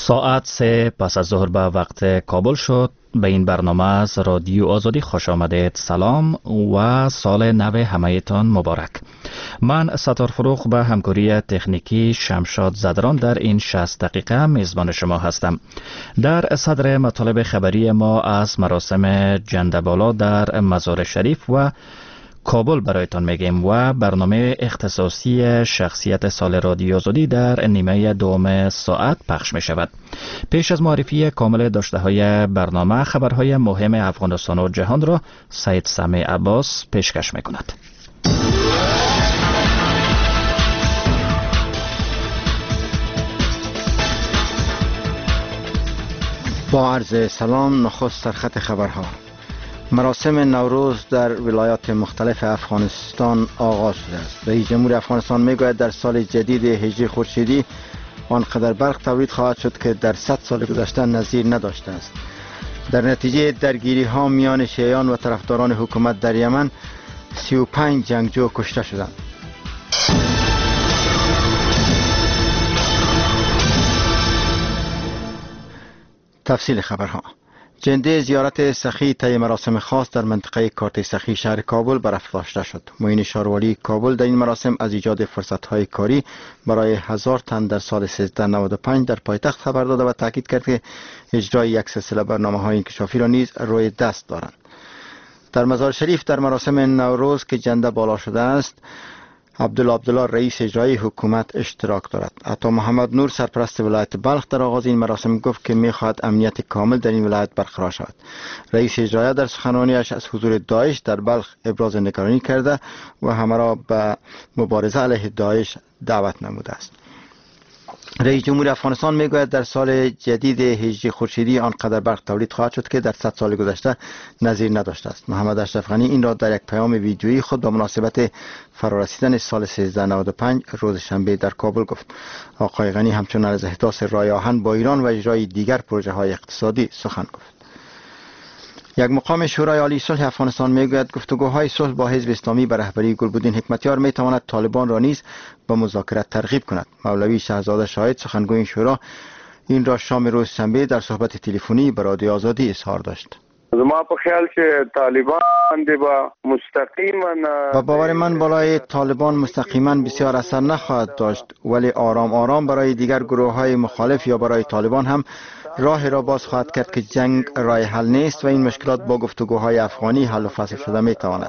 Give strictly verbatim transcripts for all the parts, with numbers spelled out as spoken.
ساعت سه پس از ظهر به وقت کابل شد. به این برنامه از رادیو آزادی خوش آمدید. سلام و سال نو همه‌تان مبارک. من ستار فروغ به همکاری تکنیکی شمشاد زدران در این شصت دقیقه میزبان شما هستم. در صدر مطالب خبری ما از مراسم جنده‌بالا در مزار شریف و کابل برایتان میگیم و برنامه اختصاصی شخصیت سال رادیو آزادی در نیمه دوم ساعت پخش می شود. پیش از معرفی کامل داشته های برنامه، خبرهای مهم افغانستان و جهان را سید سمی عباس پیشکش می کند. با عرض سلام، نخست سرخط خبرها. مراسم نوروز در ولایات مختلف افغانستان آغاز شده است. رئیس جمهور افغانستان میگوید در سال جدید هجری خورشیدی آنقدر برق تولید خواهد شد که در صد سال گذشته نظیر نداشته است. در نتیجه درگیری ها میان شیعیان و طرفداران حکومت در یمن سی و پنج جنگجو کشته شدند. تفصیل خبرها. جنده زیارت سخی طی مراسم خاص در منطقه کارت سخی شهر کابل برافراشته شد. معین شاروالی کابل در این مراسم از ایجاد فرصت‌های کاری برای هزار تن در سال سیزده نود و پنج در پایتخت خبر داده و تاکید کرد که اجرای یک سلسله برنامه‌های انکشافی را نیز روی دست دارند. در مزار شریف در مراسم نوروز که جنده بالا شده است، عبدالله عبدالله رئیس اجرایی حکومت اشتراک دارد. عطا محمد نور سرپرست ولایت بلخ در آغاز این مراسم گفت که می‌خواهد امنیت کامل در این ولایت برقرار شود. رئیس اجرایی در سخنرانیش از حضور داعش در بلخ ابراز نگرانی کرده و همه را به مبارزه علیه داعش دعوت نموده است. رئیس جمهور افغانستان میگوید در سال جدید هجری خورشیدی آنقدر برق تولید خواهد شد که در صد سال گذشته نظیر نداشته است. محمد اشرف غنی این را در یک پیام ویدیویی خود با مناسبت فرارسیدن سال سیزده نود و پنج روز شنبه در کابل گفت. آقای غنی همچنین از احداث رای آهن با ایران و اجرای دیگر پروژه های اقتصادی سخن گفت. یک مقام شورای عالی صلح افغانستان میگوید گفتگوهای صلح با حزب اسلامی به رهبری گلبدین حکمتیار میتواند طالبان را نیز به مذاکرات ترغیب کند. مولوی شهزاده شاهد سخنگوی این شورا این را شام روز شنبه در صحبت تلفنی به رادیو آزادی اظهار داشت. ما په خیال چې طالبان باندې با مستقیما و باور من بالای طالبان مستقیما بسیار اثر نخواهد داشت، ولی آرام آرام برای دیگر گروه های مخالف یا برای طالبان هم راه را باز خواهد کرد که جنگ راه حل نیست و این مشکلات با گفتگوهای افغانی حل و فصل شده می تواند.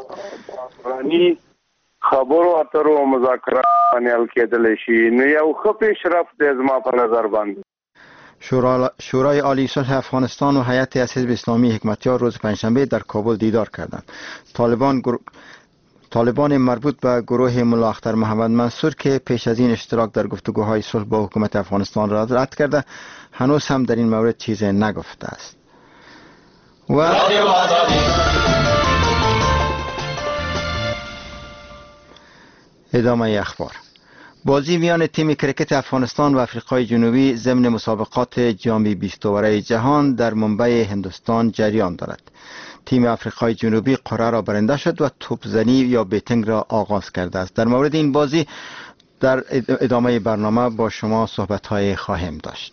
خبرو اترو او مذاکرات باندې حل کېدلی شي. نو یو ښه پیشرفت دی زما په نظر باندې. شورا... شورای عالی صلح افغانستان و هیئت از حزب اسلامی حکمتیار روز پنجشنبه در کابل دیدار کردند. طالبان گر... طالبان مربوط به گروه ملا اختر محمد منصور که پیش از این اشتراک در گفتگوهای صلح با حکومت افغانستان را رد کرده هنوز هم در این مورد چیزی نگفته است. و ادامه اخبار. بازی میان تیم کرکت افغانستان و آفریقای جنوبی ضمن مسابقات جام بیست اوره جهان در منبع هندوستان جریان دارد. تیم آفریقای جنوبی قرعه را برنده شد و توپزنی یا بیتینگ را آغاز کرده است. در مورد این بازی در ادامه برنامه با شما صحبت‌های خواهیم داشت.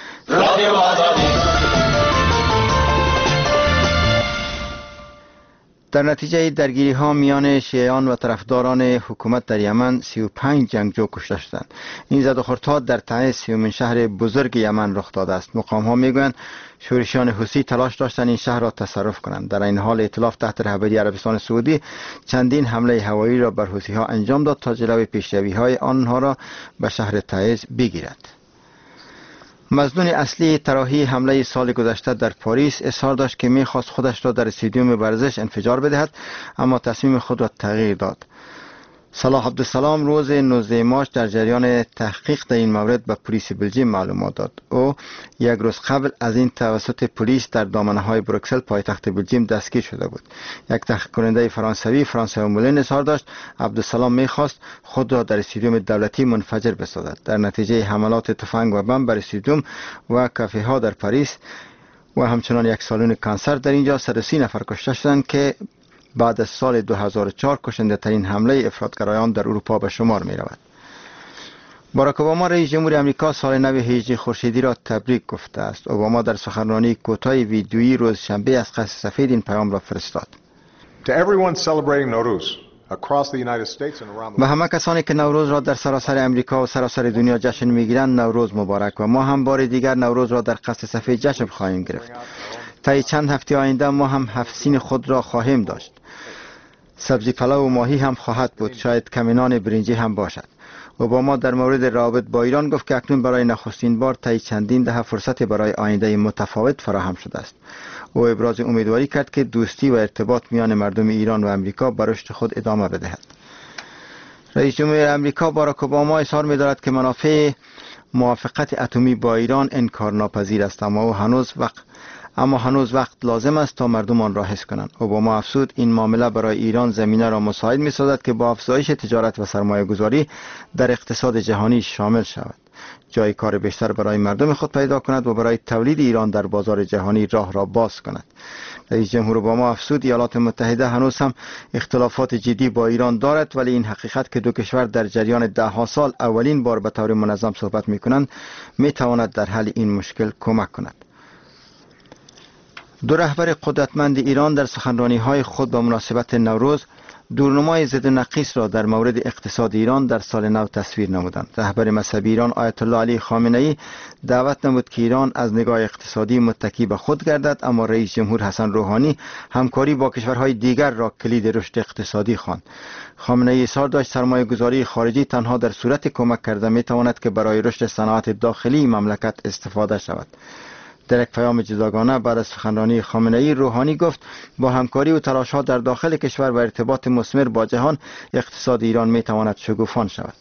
در نتیجه درگیری ها میان شیعیان و طرفداران حکومت در یمن سی و پنج جنگجو کشته شدند. این زد و خورد در تعیین سیومین شهر بزرگ یمن رخ داده است. مقام ها میگویند شورشیان حوثی تلاش داشتند این شهر را تصرف کنند. در این حال ائتلاف تحت رهبری عربستان سعودی چندین حمله هوایی را بر حوثی ها انجام داد تا جلوی پیشروی های آنها را به شهر تعیز بگیرد. مظنون اصلی طراحی حمله سال گذشته در پاریس اصرار داشت که می‌خواست خودش را در استادیوم ورزش انفجار بدهد، اما تصمیم خود را تغییر داد. صلاح عبدالسلام روز نوزدهم مارس در جریان تحقیق در این مورد به پلیس بلژیم معلومات داد. او یک روز قبل از این توسط پلیس در دامنه‌های بروکسل پایتخت بلژیم دستگیر شده بود. یک تحقیق کننده فرانسوی فرانسوا مولین اظهار داشت عبدالسلام می‌خواست خود را در استادیوم دولتی منفجر بسازد. در نتیجه حملات تفنگ و بمب بر استادیوم و کافه‌ها در پاریس و همچنان یک سالن کنسرت در اینجا صد و سی نفر کشته شدند که بعد از سال دو هزار و چهار کشنده ترین حمله افراطگرایان در اروپا به شمار می رود. باراک اوباما رئیس جمهور آمریکا سال نو هجری خورشیدی را تبریک گفته است. اوباما در سخنرانی کوتاه ویدیویی روز شنبه از قصر سفید این پیام را فرستاد. به همه کسانی که نوروز را در سراسر امریکا و سراسر دنیا جشن میگیرند نوروز مبارک و ما هم بار دیگر نوروز را در قصر سفید جشن خواهیم گرفت. طی چند هفته آینده ما هم هفت سین خود را خواهیم داشت. سبزی پلو و ماهی هم خواهد بود، شاید کمینان برنجی هم باشد. اوباما در مورد روابط با ایران گفت که اکنون برای نخستین بار طی چندین دهه فرصت برای آینده متفاوت فراهم شده است. او ابراز امیدواری کرد که دوستی و ارتباط میان مردم ایران و امریکا به رشد خود ادامه بدهد. رئیس جمهور امریکا باراک اوباما اظهار می‌دارد که منافع موافقت اتمی با ایران انکارناپذیر است، اما هنوز وقت اما هنوز وقت لازم است تا مردم آن را حس کنند. اوباما افزود این معامله برای ایران زمینه را مساعد می‌سازد که با افزایش تجارت و سرمایه‌گذاری در اقتصاد جهانی شامل شود، جای کار بیشتر برای مردم خود پیدا کند و برای تولید ایران در بازار جهانی راه را باز کند. رئیس جمهور اوباما افزود ایالات متحده هنوز هم اختلافات جدی با ایران دارد، ولی این حقیقت که دو کشور در جریان ده ها سال اولین بار به طور منظم صحبت می‌کنند می‌تواند در حل این مشکل کمک کند. دو رهبر قدرتمند ایران در سخنرانی‌های خود به مناسبت نوروز دورنمای ضد نقیص را در مورد اقتصاد ایران در سال نو تصویر نمودند. رهبر مذهبی ایران آیت الله علی خامنه‌ای دعوت نمود که ایران از نگاه اقتصادی متکی به خود گردد، اما رئیس جمهور حسن روحانی همکاری با کشورهای دیگر را کلید رشد اقتصادی خواند. خامنه‌ای اظهار داشت سرمایه‌گذاری خارجی تنها در صورت کمک کرده می‌تواند که برای رشد صنعت داخلی مملکت استفاده شود. در یک پیام جداگانه بعد از سخنرانی خامنه‌ای، روحانی گفت با همکاری و تلاش‌ها در داخل کشور و ارتباط مثمر با جهان اقتصاد ایران می‌تواند شگوفان شود.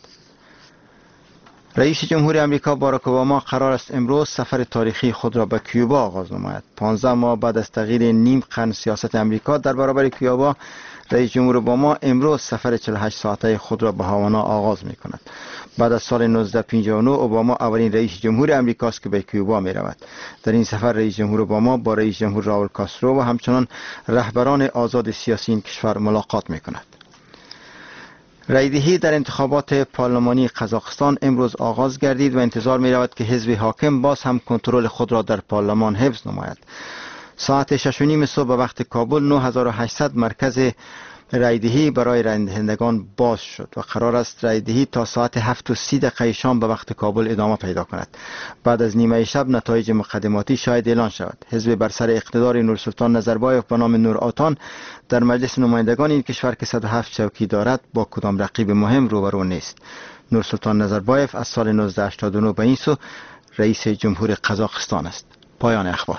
رئیس جمهور آمریکا باراک اوباما قرار است امروز سفر تاریخی خود را به کیوبا آغاز نماید. پانزده ماه بعد از تغییر نیم قرن سیاست آمریکا در برابر کیوبا، رئیس جمهور اوباما امروز سفر چهل و هشت ساعته خود را به هاوانا آغاز می‌کند. بعد از سال نوزده پنجاه و نه اوباما اولین رئیس جمهور آمریکا است که به کیوبا می‌رود. در این سفر رئیس جمهور اوباما با رئیس جمهور راول کاسترو و همچنان رهبران آزاد سیاسی این کشور ملاقات می‌کند. رایدهی در انتخابات پارلمانی قزاقستان امروز آغاز گردید و انتظار می‌رود که حزب حاکم باز هم کنترل خود را در پارلمان حفظ نماید. ساعت شش و نیم صبح به وقت کابل نه هزار و هشتصد مرکز رایدهی برای رایدهندگان باز شد و قرار است رایدهی تا ساعت هفت و سی دقیقه شام به وقت کابل ادامه پیدا کند. بعد از نیمه شب نتایج مقدماتی شاید اعلان شود. حزب بر سر اقتدار نورسلطان نظربایف به نام نور آتان در مجلس نمایندگان این کشور که صد و هفت چوکی دارد با کدام رقیب مهم روبرو نیست. نورسلطان نظربایف از سال نوزده هشتاد و نه به این سو رئیس جمهور قزاقستان است. پایان اخبار.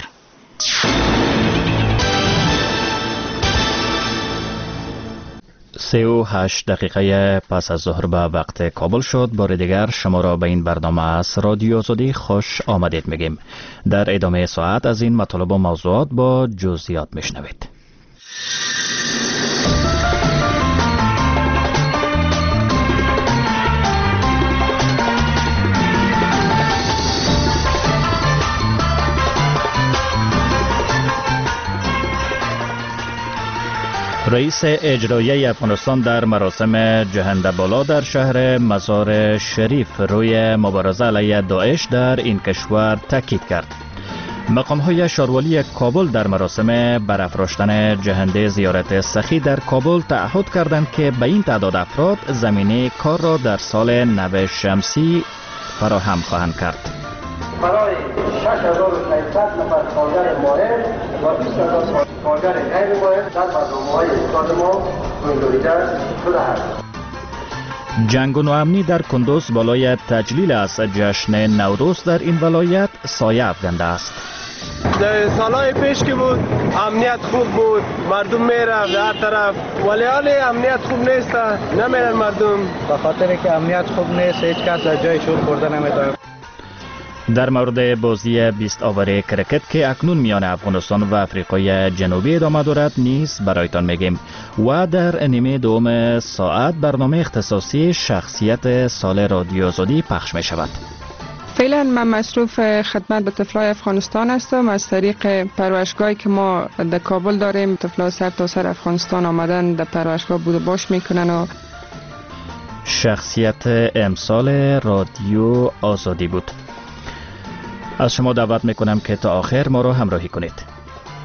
سه و هشت دقیقه پس از ظهر به وقت کابل شد. بار دیگر شما را به این برنامه از رادیو آزادی خوش آمدید میگیم. در ادامه ساعت از این مطالب و موضوعات با جزئیات میشنوید. رئیس اجرایی افغانستان در مراسم جهنده بالا در شهر مزار شریف روی مبارزه علیه داعش در این کشور تاکید کرد. مقام‌های شاروالی کابل در مراسم برافراشتن جهنده زیارت سخی در کابل تعهد کردند که به این تعداد افراد زمینه کار را در سال نو شمسی فراهم خواهند کرد. برای شش هزار و سیصد نفر کارگر ماهر و بیست هزار کارگر غیر ماهر در برنامه‌های اقتصاد ما گنجانیده شده است. جنگ و ناامنی در کندوز بالای تجلیل از جشن نوروز در این ولایت سایه افکنده است. در سالهای پیش که بود امنیت خوب بود، مردم میرفت در هر طرف، ولی حالی امنیت خوب نیست، نمیرن مردم. به خاطر که امنیت خوب نیست هیچ کس از جای شور خورده نمیتونه. در مورد بازی بیست آور کرکت که اکنون میان افغانستان و افریقای جنوبی ادامه دارد نیز برایتان میگیم و در نیمه دوم ساعت برنامه اختصاصی شخصیت سال رادیو آزادی پخش می شود. فعلا من مصروف خدمت به طفلای افغانستان هستم. از طریق پرورشگاهی که ما در کابل داریم، طفلای سر تا سر افغانستان آمدن در پرورشگاه بود و باش میکنن و شخصیت امسال رادیو آزادی بود. از شما دعوت میکنم که تا آخر ما را همراهی کنید.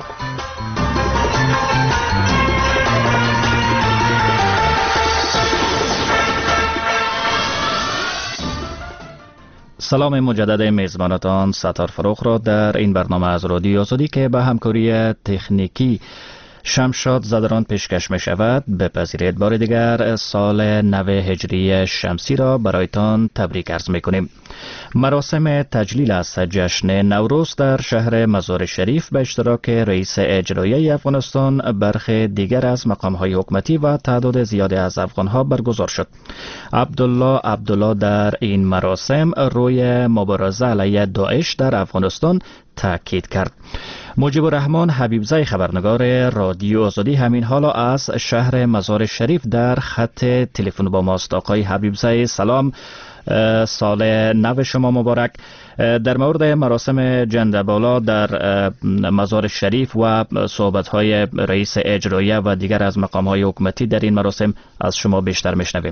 سلام مجدد میزبانتان ستار فروخ را در این برنامه از رادیو آزادی که به همکاری تکنیکی شمشاد زدران پیشکش می شود بپذیرید. بار دیگر سال نو هجری شمسی را برایتان تبریک عرض می کنیم. مراسم تجلیل از جشن نوروز در شهر مزار شریف به اشتراک رئیس اجرایی افغانستان، برخی دیگر از مقام‌های حکومتی و تعداد زیادی از افغان‌ها برگزار شد. عبدالله عبدالله در این مراسم روی مبارزه علیه داعش در افغانستان تاکید کرد. مجیب الرحمن حبیبزی خبرنگار رادیو آزادی همین حالا از شهر مزار شریف در خط تلفن با ماست. آقای حبیبزی سلام، سال نو شما مبارک. در مورد مراسم جندبالا در مزار شریف و صحبت‌های رئیس اجرایی و دیگر از مقام‌های حکومتی در این مراسم از شما بیشتر میشنویم.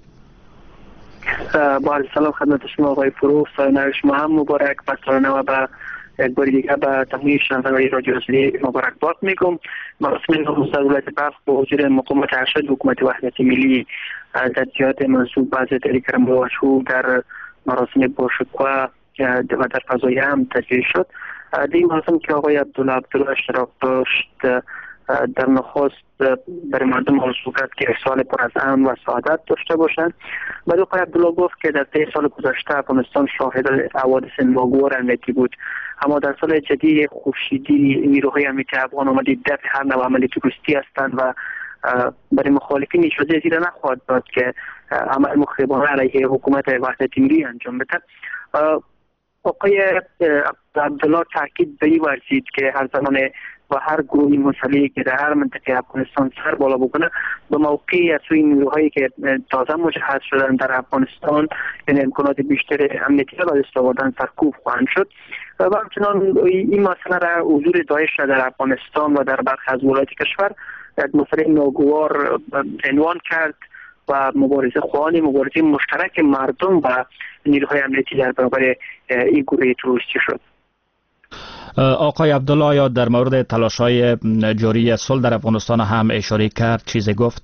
با سلام خدمت شما آقای فروخ، سال نو شما هم مبارک و سال نو به یک بار دیگر به تمامی شنوندگان رادیو آزادی مبارکباد میگم. مراسم نوروز در ولایت بلخ با حضور مقامات ارشد حکومت وحدت ملی در جهات منصوب بعض تلیکرم باشو در مراسم باشکوه و در فضای هم تجلیل شد. در این مراسم که آقای عبدالله عبدالله اشتراک داشت، در نخست برای مردم آرزو کرد که سال پر از امن و سعادت داشته باشند. بعد آقای عبدالله گفت که در طی سال گذشته افغانستان شاهد حوادث ناگوار امنیتی بود، اما در سال جدید خورشیدی نیروهای امنیتی افغان آمده دفع هر نوع عمل تروریستی هستند و برای مخالفین اجازه زیر نخواهد داد که عمل مخربانه علیه حکومت وحدت ملی انجام بده. آقای عبدالله تاکید به این ورزید که هر زمان و هر گروهی مسلحی که در هر منطقه افغانستان سر بالا بکنه به موقعی از سوی نیروهایی که تازه مجهز شدن در افغانستان یعنی امکانات بیشتر امنیتی را دست آوردن سرکوب خواهند شد. و همچنان این مسئله را حضور داعش در افغانستان و در برخی از ولایات کشور یک مسئله ناگوار عنوان کرد و مبارزه خواهان مبارزه مشترک مردم و نیروهای امنیتی در برابر این گروه تروریستی شد. آقای عبدالله آیا در مورد تلاش‌های جاری صلح در افغانستان هم اشاره کرد، چیزی گفت؟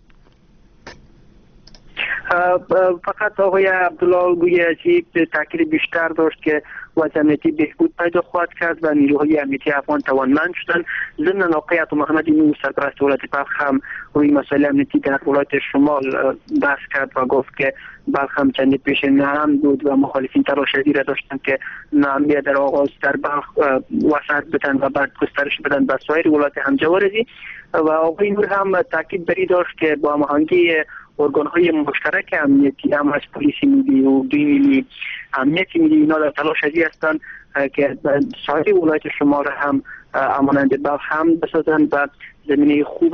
فقط آقای عبدالله گوی عجیب تاکید بیشتر داشت که وضع امنیتی بهبود پیدا خواهد کرد و نیروهای امنیتی افغان توانمند شدن. ضمن آقای عطا محمد نور سرپرست ولایت بلخ هم روی مسائل امنیتی در ولایت شمال بحث کرد و گفت که بلخ هم چندی پیش نرم بود و مخالفین تلاش شدید داشتن که نرمی در آغاز در بلخ وسعت بدن و بعد گسترش بدن به سایر ولایت همجوارزی. و آقای نور هم تاکید بری داشت که با هماهنگی ارگان‌های مشترک امنیتی هم از پلیس ملی و دوی ملی امنیت ملی اینا در تلاش ازی هستند که سایر ولایت شمال هم امانند بلخ هم بسازند و زمینه خوب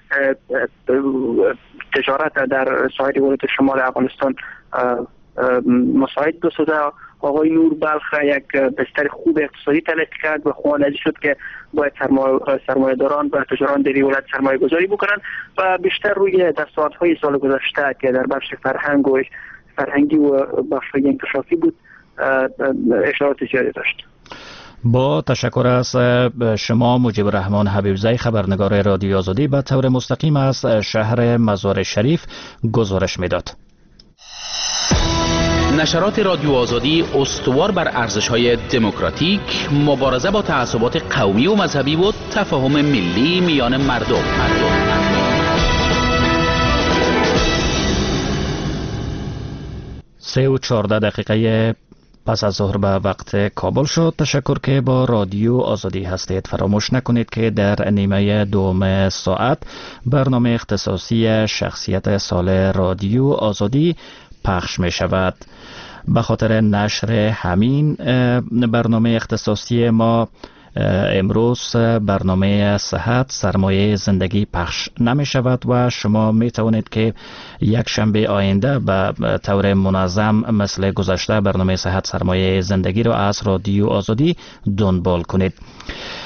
تجارت در سایر ولایت شمال افغانستان مساعد بسازه. آقای نور بلخ یک بستر خوب اقتصادی تلقی کرد و خواننده شد که باید سرمایه داران و تجاران در ولایت سرمایه گذاری بکنند و بیشتر روی دستاوردهای سال گذشته که در بخش فرهنگ و فرهنگی و بخش‌های انکشافی بود اشارات زیادی داشت. با تشکر از شما مجیب الرحمن حبیبزی خبرنگار رادیو آزادی به طور مستقیم از شهر مزار شریف گزارش میداد. نشرات رادیو آزادی استوار بر ارزش‌های دموکراتیک، مبارزه با تعصبات قومی و مذهبی و تفاهم ملی میان مردم. مردم. سه و چهارده دقیقه پس از ظهر به وقت کابل شد. تشکر که با رادیو آزادی هستید. فراموش نکنید که در نیمه دوم ساعت برنامه اختصاصی شخصیت سال رادیو آزادی پخش می شود. به خاطر نشر همین برنامه اختصاصی ما امروز برنامه صحت سرمایه زندگی پخش نمی شود و شما می توانید که یک شنبه آینده به طور منظم مثل گذشته برنامه صحت سرمایه زندگی را از رادیو آزادی دنبال کنید.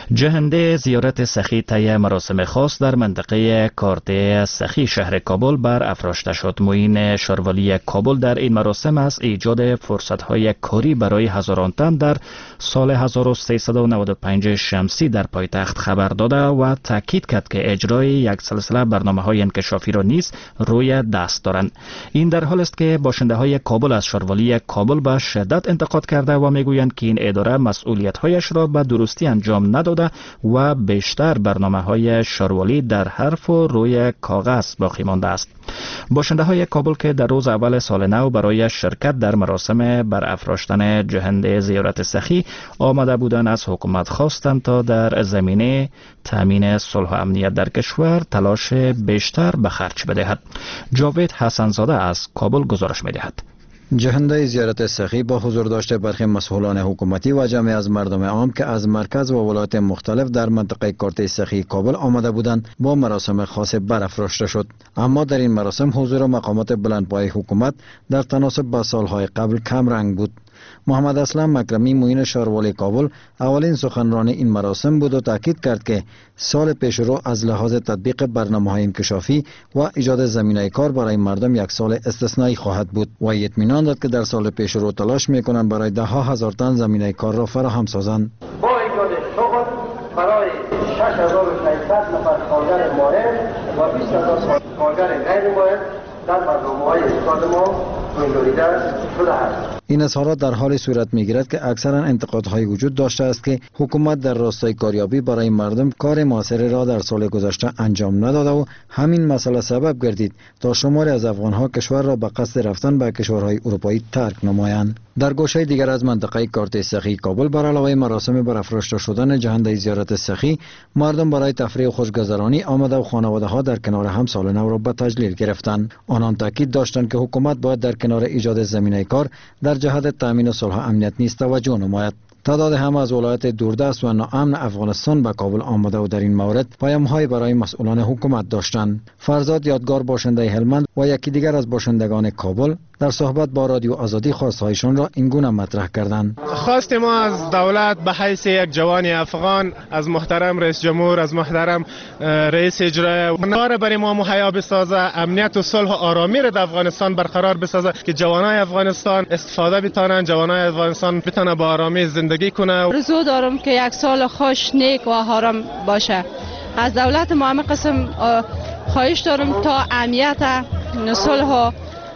جهنده زیارت سخی طی مراسم خاص در منطقه کارته سخی شهر کابل بر افراشته شد. معین شاروالی کابل در این مراسم از ایجاد فرصت‌های کاری برای هزاران تن در سال هزار و سیصد و نود و پنج شمسی در پایتخت خبر داده و تاکید کرد که اجرای یک سلسله برنامه‌های انکشافی را نیز روی دست دارند. این در حال است که باشنده‌های کابل از شاروالی کابل به شدت انتقاد کرده و میگویند که این اداره مسئولیت‌هایش را به درستی انجام نداده و بیشتر برنامه‌های شاروالی در حرف و روی کاغذ باقی مانده است. باشنده‌های کابل که در روز اول سال نو برای شرکت در مراسم برافراشتن جهنده زیارت سخی آمده بودند، از حکومت خواستند تا در زمینه تامین صلح و امنیت در کشور تلاش بیشتر به خرج بدهد. جاوید حسنزاده از کابل گزارش می‌دهد. جهنده زیارت سخی با حضور داشته برخی مسئولان حکومتی و جمعی از مردم عام که از مرکز و ولایات مختلف در منطقه کارته سخی کابل آمده بودند با مراسم خاص برافراشته شد. اما در این مراسم حضور مقامات بلندپایه حکومت در تناسب با سالهای قبل کم رنگ بود. محمد اسلم مکرمی معین شاروالی کابل اولین سخنران این مراسم بود و تاکید کرد که سال پیش رو از لحاظ تطبیق برنامه‌های انکشافی و ایجاد زمینه کار برای مردم یک سال استثنایی خواهد بود و اطمینان داد که در سال پیش رو تلاش می‌کنند برای ده ها هزار تن زمینه کار را فراهم سازند. با ایجاد شغل برای شش هزار و ششصد نفر کارگر ماهر و بیست هزار کارگر غیر ماهر در برنامه‌های اقتصاد ما منجریده شده است. این اظهارات در حال صورت می‌گیرد که اکثرا انتقادهای وجود داشته است که حکومت در راستای کاریابی برای مردم کار موثری را در سال گذشته انجام نداده و همین مسئله سبب گردید تا شماری از افغان‌ها کشور را به قصد رفتن به کشورهای اروپایی ترک نمایند. در گوشه دیگر از منطقه کارته سخی کابل بر علاوه مراسم برافراشته شدن جهنده زیارت سخی، مردم برای تفریح و خوشگذرانی آمده و خانواده‌ها در کنار هم سال نو را به تجلیل گرفتند. آنان تاکید داشتند که حکومت باید در کنار ایجاد زمینه کار در جهت تامین صلح و امنیت نیز توجه نماید. تعداد هم از ولایات دوردست و ناامن افغانستان به کابل آمده و در این مورد پیام‌های برای مسئولان حکومت داشتند. فرزاد یادگار باشنده هلمند و یکی دیگر از باشندگان کابل در صحبت با رادیو آزادی خواستهایشان را این گونه مطرح کردند. خواست ما از دولت به حیث یک جوان افغان، از محترم رئیس جمهور، از محترم رئیس اجرایی کار برای ما مهیا بسازه، امنیت و صلح و آرامی را در افغانستان برقرار بسازه که جوانای افغانستان استفاده بتونن، جوانای افغانستان بتونن با آرامی زندگی کنه. آرزو دارم که یک سال خوش، نیک و آرام باشه. از دولت ما همه قسم خواهش دارم تا امنیت، صلح و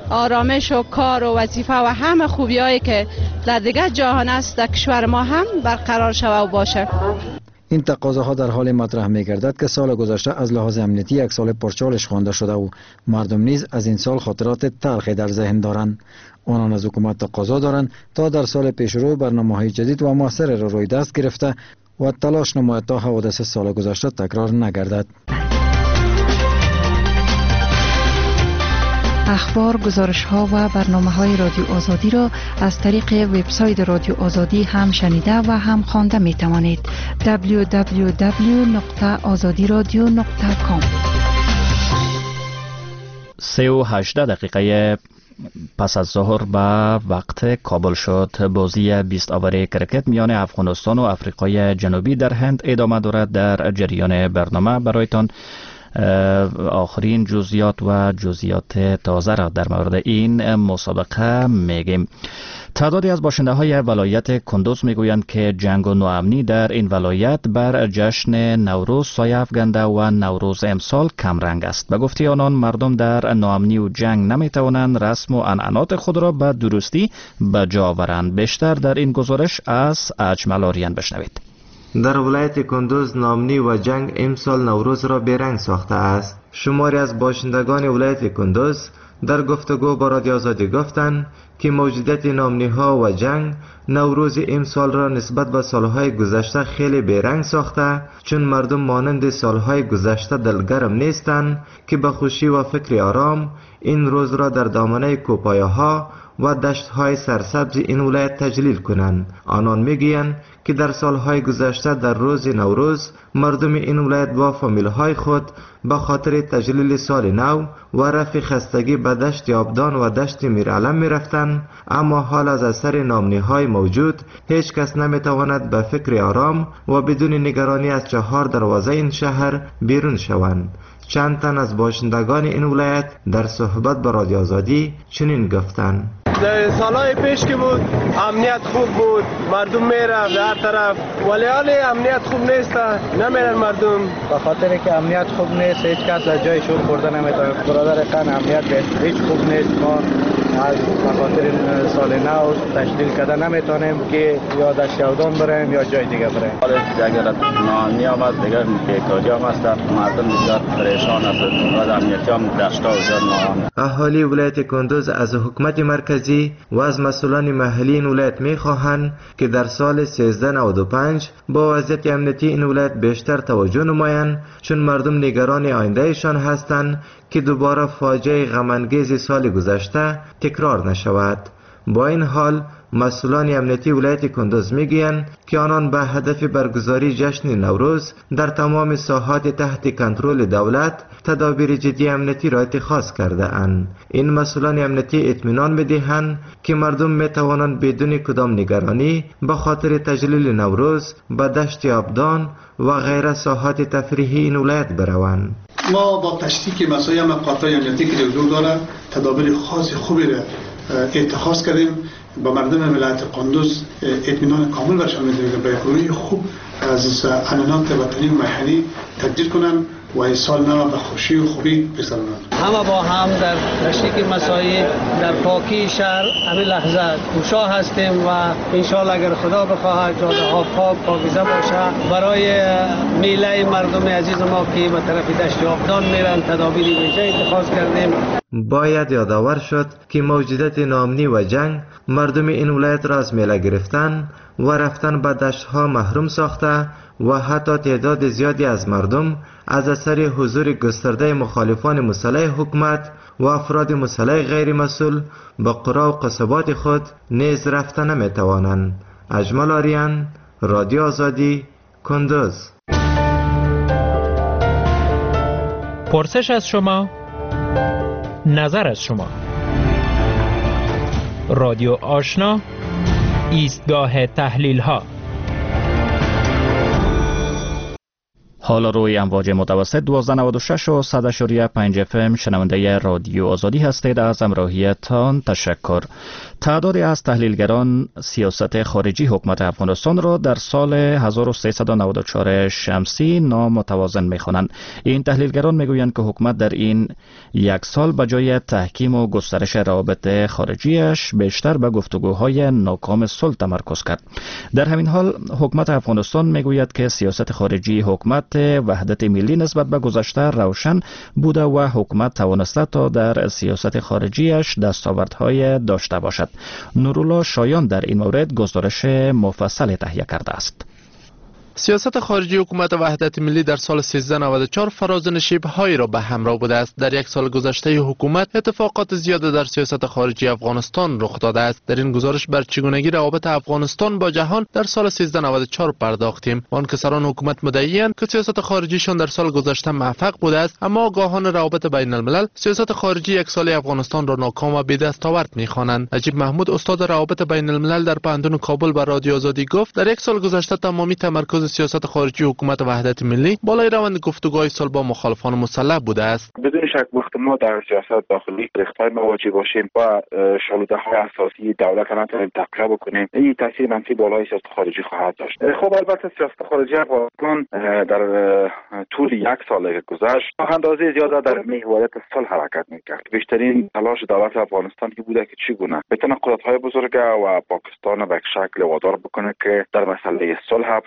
آرامش و کار و وظیفه و همه خوبیایی که در دیگر جهان است در کشور ما هم برقرار شود و باشه. این تقاضاها در حال مطرح می‌گردد که سال گذشته از لحاظ امنیتی یک سال پرچالش خوانده شده و مردم نیز از این سال خاطرات تلخی در ذهن دارند. آنان از حکومت تقاضا دارند تا در سال پیشرو برنامه‌های جدید و موثر را روی دست گرفته و تلاش نماید تا حوادث سال گذشته تکرار نگردد. اخبار، گزارش‌ها و برنامه‌های رادیو آزادی را از طریق وبسایت رادیو آزادی هم شنیده و هم خوانده می‌توانید. دبلیو دبلیو دبلیو نقطه آزادی رادیو نقطه کام. سه و هجده دقیقه پس از ظهر به وقت کابل شد. بازی بیست آور کرکت میان افغانستان و آفریقای جنوبی در هند ادامه دارد. در جریان برنامه برایتان آخرین جزئیات و جزئیات تازه را در مورد این مسابقه میگیم. تعدادی از باشنده های ولایت کندوز میگویند که جنگ و ناامنی در این ولایت بر جشن نوروز سایه افکنده و نوروز امسال کم رنگ است. به گفته آنان مردم در ناامنی و جنگ نمیتوانند رسم و عنعنات خود را به درستی به جا آورند. بیشتر در این گزارش از اجمل آریان بشنوید. در ولایت کندوز ناامنی و جنگ امسال نوروز را بیرنگ ساخته است. شماری از باشندگان ولایت کندوز در گفتگو با رادیو آزادی گفتند که موجودیت ناامنی ها و جنگ نوروز امسال را نسبت به سالهای گذشته خیلی بیرنگ ساخته، چون مردم مانند سالهای گذشته دلگرم نیستند که به خوشی و فکر آرام این روز را در دامنه کوپایه ها و دشت‌های سرسبز این ولایت تجلیل کنند. آنان میگویند که در سالهای گذشته در روز نوروز مردم این ولایت با فامیل‌های خود به خاطر تجلیل سال نو و رفع خستگی به دشت آبدان و دشت میرعلم می‌رفتند، اما حال از اثر نامنی‌های موجود هیچ کس نمی‌تواند به فکر آرام و بدون نگرانی از چهار دروازه این شهر بیرون شوند. چند تن از باشندگان این ولایت در صحبت با رادیو آزادی چنین گفتند: در سالهای پیش که بود امنیت خوب بود، مردم میرفت در هر طرف، ولی حالی امنیت خوب نیست، نمیرن مردم. به خاطر که امنیت خوب نیست هیچ کس از جای شور خورده نمیتونه. برادر قن امنیت هیچ خوب نیست. ما از به خاطر سال نو تشکیل کرده نمیتونیم که یا دشت آبدان بریم یا جای دیگه بریم. حالا اگر نانی آمد دیگه بیکاری هم است، مردم بسیار پریشان است از امنیتی هم دشتا و جان. اهالی ولایت کندوز از حکومت مرکزی و از مسئولان محلی این ولایت میخواهند که در سال سیزده نود و پنج با وضعیت امنیتی این ولایت بیشتر توجه نمایند، چون مردم نگران آیندهشان هستند که دوباره فاجعه غم‌انگیز سال گذشته تکرار نشود. با این حال مسئولان امنیتی ولایت کندوز میگویند که آنان به هدف برگزاری جشن نوروز در تمام ساحات تحت کنترل دولت تدابیر جدی امنیتی را اتخاذ کرده اند. این مسئولان امنیتی اطمینان میدهند که مردم میتوانند بدون کدام نگرانی به خاطر تجلیل نوروز به دشت آبدان و غیره ساحات تفریحی این ولایت بروند. ما با تشکیل مسائل مقاطع امنیتی که وجود دارد تدابیر خاص خوبی را اتخاذ کردیم. با مردم ولایت کندوز اطمینان کامل برشان میدهیم که به گروه خوب از عنعنات وطنی و محلی تبدیل کنند و این سال نو به خوشی و خوبی بگذرانند. همه با هم در تشکیل مسائل در پاکی شهر همین لحظه کوشا هستیم و انشاءالله اگر خدا بخواهد جاده ها پاک پاکیزه باشه. برای میله مردم عزیز ما که به طرف دشت آبدان میرن تدابیر ویژه اتخاذ کردیم. باید یادآور شد که موجودیت ناامنی و جنگ مردم این ولایت را از میله گرفتن و رفتن به دشت‌ها محروم ساخته و حتی تعداد زیادی از مردم از اثر حضور گسترده مخالفان مسلح حکومت و افراد مسلح غیر مسئول به قرى و قصبات خود نیز رفته نمیتوانند. اجمل آریان، رادیو آزادی، کندوز. پرسش از شما، نظر از شما. رادیو آشنا، ایستگاه تحلیل ها. حال روی امواج متوسط دوازده نود و شش و صد اشاریه پنج اف ام شنونده رادیو آزادی هستید. از همراهیتان تشکر. تعدادی از تحلیلگران سیاست خارجی حکومت افغانستان را در سال هزار و سیصد و نود و چهار شمسی نامتوازن می‌خوانند. این تحلیلگران میگویند که حکومت در این یک سال به جای تحکیم و گسترش روابط خارجیش بیشتر به گفتگوهای ناکام صلح تمرکز کرد. در همین حال حکومت افغانستان میگوید که سیاست خارجی حکومت وحدت ملی نسبت به گذشته روشن بوده و حکومت توانسته تا در سیاست خارجیش دستاوردهای داشته باشد. نورالله شایان در این مورد گزارش مفصل تهیه کرده است. سیاست خارجی حکومت وحدت ملی در سال سیزده نود و چهار فرازن شیب‌هایی را به همراه بوده است. در یک سال گذشته حکومت اتفاقات زیاده در سیاست خارجی افغانستان رخ داده است. در این گزارش بر چگونگی روابط افغانستان با جهان در سال سیزده نود و چهار پرداختیم. آنکسان حکومت مدعی‌اند که سیاست خارجیشان در سال گذشته موفق بوده است، اما آگاهان روابط بین الملل سیاست خارجی یک سال افغانستان را ناکام و بی‌دستاورد می‌خوانند. نجیب محمود استاد روابط بین الملل در پانتون کابل به رادیو آزادی گفت در یک سال گذشته تمامی تمرکز سیاست خارجی حکومت وحدت ملی بالای روند گفتگوهای صلح با مخالفان مسلح بوده است. بدون شک وقت ما در سیاست داخلی ریخت‌های مواجه باشیم و شالوده‌های اساسی دولت نتونیم تقویه بکنیم، این تاثیر منفی بالای سیاست خارجی خواهد داشت. خب البته سیاست خارجی افغانستان در طول یک سال گذشت تا اندازه زیاد در محوریت صلح حرکت می‌کرد. بیشترین تلاش دولت افغانستان این بوده که چگونه بتونه قدرت‌های بزرگ و پاکستان به یک شکل وادار بکنه که در مسئله صلح افغانستان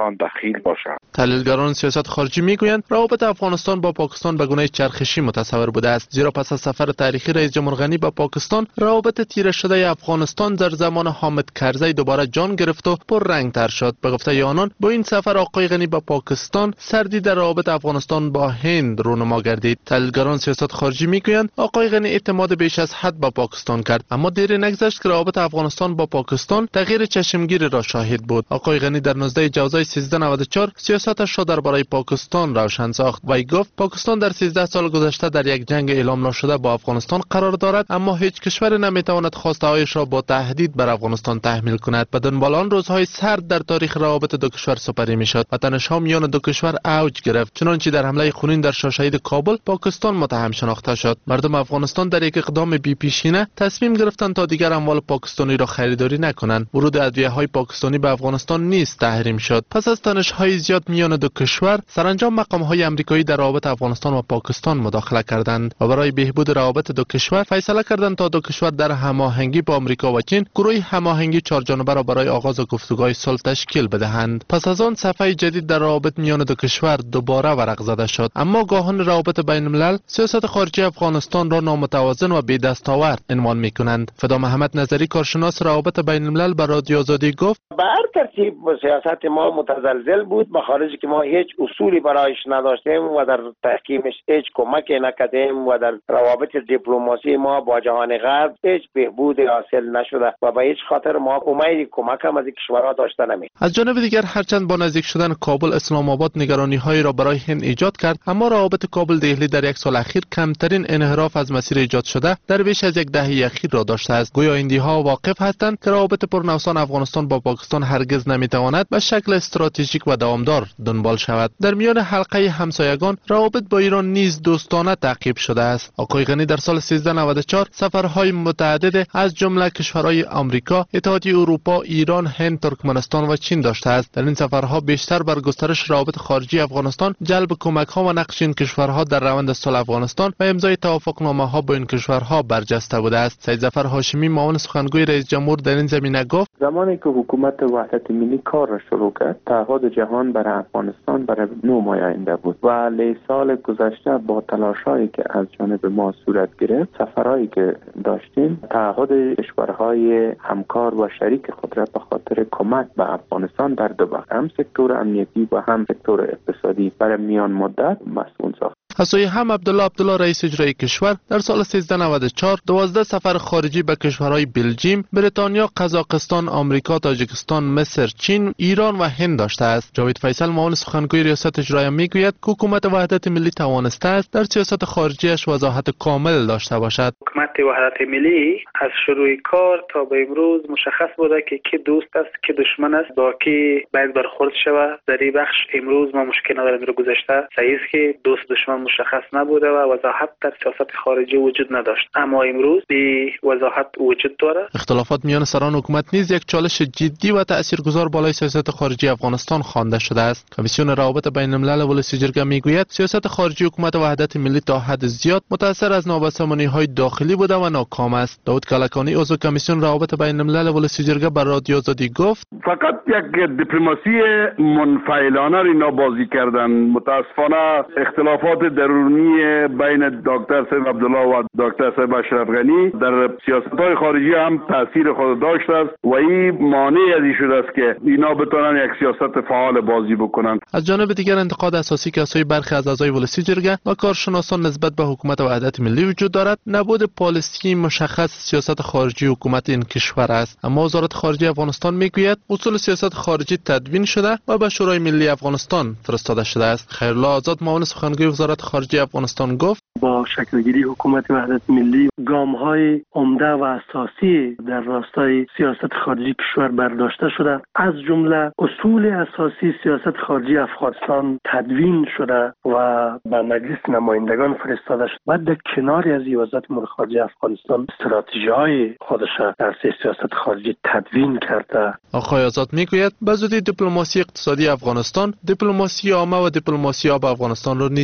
افغانستان دخیل باشد. تحلیلگران سیاست خارجی میگویند روابط افغانستان با پاکستان به گونه چرخشی متصور بوده است، زیرا پس از سفر تاریخی رئیس جمهور غنی به پاکستان روابط تیره شده افغانستان در زمان حامد کرزی دوباره جان گرفت و پر رنگ تر شد. به گفته آنان با این سفر آقای غنی به پاکستان سردی در روابط افغانستان با هند رونما گردید. تحلیلگران سیاست خارجی میگویند آقای غنی اعتماد بیش از حد به پاکستان کرد، اما دیر نگذشت که روابط افغانستان با پاکستان تغییر چشمگیر را شاهد بود. آقای غنی در نوزده جوزای سیزده نود و چهار سیاستش را درباره پاکستان روشن ساخت و گفت پاکستان در سیزده سال گذشته در یک جنگ اعلام نشده با افغانستان قرار دارد، اما هیچ کشور نمیتواند خواسته‌هایش را با تهدید بر افغانستان تحمیل کند. بدون بالا آن روزهای سرد در تاریخ روابط دو کشور سپری میشد و تنش‌ها میان دو کشور اوج گرفت، چنانچه در حمله خونین در شاهشهید کابل پاکستان متهم شناخته شد. مردم افغانستان در یک اقدام بی پیشینه تصمیم گرفتند تا دیگر اموال پاکستانی را خریداری نکنند. ورود ادویه‌های پاکستانی به افغانستان نیز تحریم شد. پس از تنش‌های زیاد میان دو کشور سرانجام مقام‌های آمریکایی در روابط افغانستان و پاکستان مداخله کردند و برای بهبود روابط دو کشور فیصله کردند تا دو کشور در هماهنگی با آمریکا و چین گروه هماهنگی چهارجانبه را برای آغاز گفتگوهای صلح تشکیل بدهند. پس از آن صفحه جدید در روابط میان دو کشور دوباره ورق زده شد، اما گاهان روابط بین الملل سیاست خارجی افغانستان را نامتوازن و بی دستاورد عنوان می‌کنند. فدا محمد نظری کارشناس روابط بین الملل به رادیو آزادی گفت به هر ترتیب سیاست ما متزلزل بود، به خارجی که ما هیچ اصولی برایش نداشتیم و در تحکیمش هیچ کمکی نکردیم و در روابط دیپلماسی ما با جهان غرب هیچ بهبود حاصل نشده و به هیچ خاطر ما امید کمک هم از کشورها داشته نمی. از جانب دیگر هرچند با نزدیک شدن کابل اسلام آباد نگرانی‌هایی را برای هند ایجاد کرد، اما روابط کابل دهلی در یک سال اخیر کمترین انحراف از مسیر ایجاد شده در بیش از یک دهه اخیر را داشته است. گویا هندی‌ها واقف هستند که روابط پرنوسان افغانستان با پاکستان هرگز نمیتواند به شکل استراتژیک و دوامدار دنبال شود. در میان حلقه همسایگان روابط با ایران نیز دوستانه تعقیب شده است. آقای غنی در سال سیزده نود و چهار سفرهای متعدد از جمله کشورهای آمریکا، اتحادیه اروپا، ایران، هند، ترکمنستان و چین داشته است. در این سفرها بیشتر بر گسترش روابط خارجی افغانستان، جلب کمک‌ها و نقش این کشورها در روند صلح افغانستان و امضای توافقنامه‌ها با این کشورها برجسته بوده است. سید ظفر هاشمی معاون سخنگوی رئیس جمهور در این زمینه گفت زمانی که حکومت وحدت ملی کار را شروع کرد، تعهد جهان برای افغانستان برای نو ماه آینده بود و لی سال گذشته با تلاش‌هایی که از جانب ما صورت گرفت، سفرهایی که داشتیم، تعهد کشورهای همکار و شریک خود را به خاطر کمک به افغانستان در دو بخش، هم سکتور امنیتی و هم سکتور اقتصادی، برای میان مدت مسئول ساخت. از سوی هم عبدالله عبدالله رئیس اجرایی کشور در سال سیزده نود و چهار دوازده سفر خارجی به کشورهای بلژیم، بریتانیا، قزاقستان، آمریکا، تاجیکستان، مصر، چین، ایران و هند داشته است. جاوید فیصل معاون سخنگوی ریاست اجرایی میگوید که حکومت وحدت ملی توانسته است در سیاست خارجیش وضاحت کامل داشته باشد. حکومت وحدت ملی از شروع کار تا به امروز مشخص بوده که کی دوست است کی دشمن است، با کی باید برخورد شود. در این بخش امروز ما مشکل نداریم. رو گذشته صحیح است که دوست دشمن مشخص نبوده و وضاحت در سیاست خارجی وجود نداشت، اما امروز بی وضاحت وجود داره. اختلافات میان سران حکومت نیز یک چالش جدی و تاثیرگذار بالای سیاست خارجی افغانستان خوانده شده است. کمیسیون روابط بین الملل ولسی جرگه میگوید سیاست خارجی حکومت وحدت ملی تا حد زیاد متاثر از نابسامانی‌های داخلی بوده و ناکام است. داود کلکانی عضو کمیسیون روابط بین الملل ولسی جرگه بر رادیو آزادی گفت فقط یک دیپلماسی منفعلانه را بازی کردن. متاسفانه اختلافات درونی بین دکتر صاحب عبدالله و دکتر صاحب اشرف غنی در سیاست‌های خارجی هم تاثیر خود داشته است و این مانع از این شده است که اینا بتونن یک سیاست فعال بازی بکنن. از جانب دیگر انتقاد اساسی که از سوی برخی از اعضای ولسی جرگه و کارشناسان نسبت به حکومت وحدت ملی وجود دارد نبود پالیسی مشخص سیاست خارجی حکومت این کشور است. اما وزارت خارجه افغانستان میگوید اصول سیاست خارجی تدوین شده و به شورای ملی افغانستان فرستاده شده است. خیرالله آزاد معاون سخنگوی وزارت خارجه افغانستان گفت با شکلگیری حکومت وحدت ملی گام‌های عمده و اساسی در راستای سیاست خارجی کشور برداشته شده، از جمله اصول اساسی سیاست خارجی افغانستان تدوین شده و به مجلس نمایندگان فرستاده شده و در کناری از وزارت امور خارجه افغانستان استراتژی‌های خودش در سیاست خارجی تدوین کرده. آقای آزاد میگوید به زودی دیپلماسی اقتصادی افغانستان، دیپلماسی عامه و دیپلماسی آب افغانستان را نیز تدوین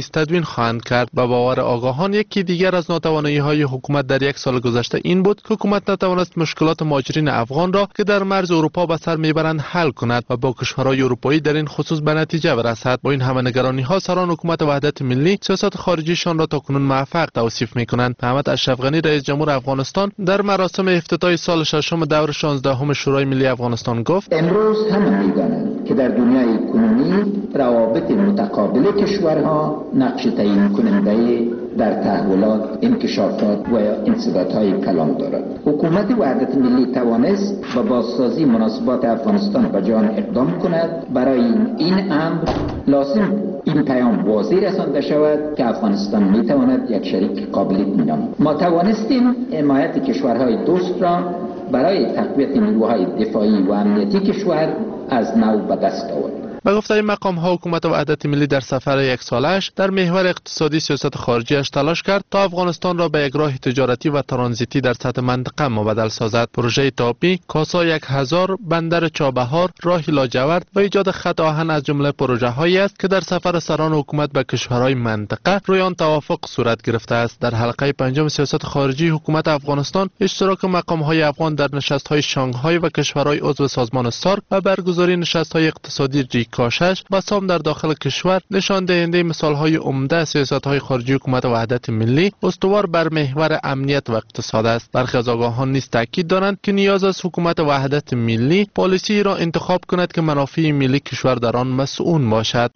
خواهند کرد. به باور آگاهان یکی دیگر از ناتوانی‌های حکومت در یک سال گذشته این بود که حکومت نتوانست مشکلات مهاجرین افغان را که در مرز اروپا به سر میبرند حل کند و با کشورهای اروپایی در این خصوص به نتیجه برسد. با این همه نگرانی‌ها سران حکومت وحدت ملی سیاست خارجیشان را تاکنون موفق توصیف می‌کنند. محمد اشرف غنی رئیس جمهور افغانستان در مراسم افتتاح سال ششم دور شانزدهم شورای ملی افغانستان گفت: امروز همه می‌دانند که در دنیای کنونی روابط متقابل کشورها نقش تعیین کننده در تحولات، انکشافات و انسدادهای کلان دارد. حکومت وحدت ملی توانست با بازسازی مناسبات افغانستان با جهان اقدام کند. برای این امر لازم این پیام واضح رسانده شود که افغانستان میتواند یک شریک قابل اطمینان. ما توانستیم حمایت کشورهای دوست را برای تقویت نیروهای دفاعی و امنیتی کشور از نو به دست آورد. به گفته مقام ها حکومت وحدت ملی در سفر یک سالش در محور اقتصادی سیاست خارجیش تلاش کرد تا افغانستان را به یک راه تجارتی و ترانزیتی در سطح منطقه مبدل سازد. پروژه تاپی، کاسا یک هزار، بندر چابهار، راه لاجورد و ایجاد خط آهن از جمله پروژه هایی است که در سفر سران حکومت به کشورهای منطقه روی آن توافق صورت گرفته است. در حلقه پنجم سیاست خارجی حکومت افغانستان اشتراک مقام های افغان در نشست های شانگهای و کشورهای عضو سازمان سارک و برگزاری نشست های اقتصادی کاشش و سام در داخل کشور نشان دهنده مثال‌های عمده سیاست‌های خارجی حکومت وحدت ملی استوار بر محور امنیت و اقتصاد است. برخی از آگاهان نیز تاکید دارند که نیاز است حکومت وحدت ملی پالیسی را انتخاب کند که منافع ملی کشور در آن مسئول باشد.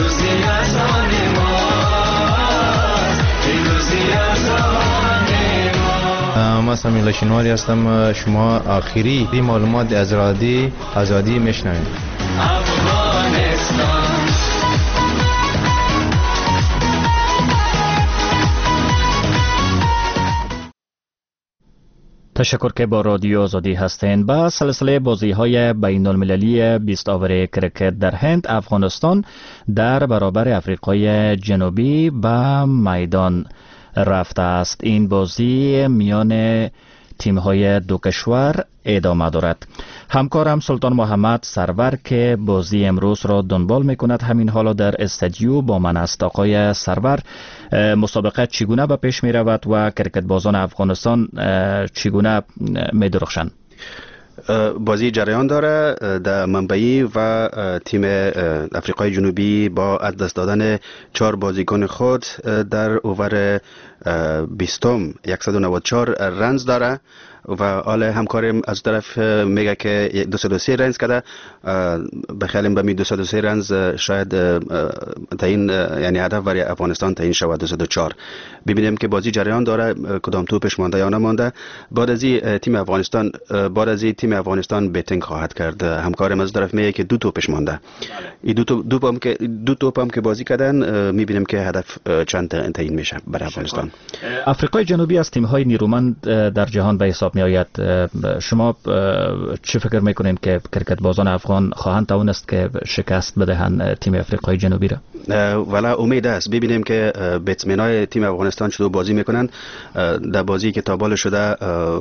ما سمیلا شنواری هستم. شما آخری دی معلومات از رادی آزادی میشنوید. تشکر که با رادیو آزادی هستین. با سلسله بازی های بین المللی بیست آور کرکت در هند، افغانستان در برابر افریقای جنوبی به میدان رفته است. این بازی میان تیم های دو کشور ادامه دارد. همکارم سلطان محمد سرور که بازی امروز را دنبال میکند همین حالا در استادیو با من است. آقای سرور، مسابقه چگونه به پیش می رود و کرکت بازان افغانستان چگونه می درخشند؟ بازی جریان داره در منبعی و تیم افریقای جنوبی با از دست دادن چهار بازیکن خود در اوور بیستم صد و نود و چهار رنز داره و حال همکارم از طرف میگه که دویست و سه رنز کرده. بخیالیم به می دویست و سه رنز شاید تعیین یعنی هدف برای افغانستان تعیین شود دویست و چهار. ببینیم که بازی جریان داره، کدام توپش مانده یا نمانده. بعد از این تیم افغانستان بعد از این تیم افغانستان بیتینگ خواهد کرد. همکارم از طرف میگه که دو توپش مانده. این دو توپ دو هم که دو توپ هم که بازی کردن میبینیم که هدف چند تعیین میشه برای افغانستان. افریقای جنوبی از تیم های نیرومند در جهان به حساب می آید. شما چه فکر میکنین که کرکت بازان افغان خواهند توانست که شکست بدهند تیم افریقای جنوبی را؟ والا امید است. ببینیم که بتسمنای تیم افغانستان چطور بازی میکنند. در بازی که تابال شده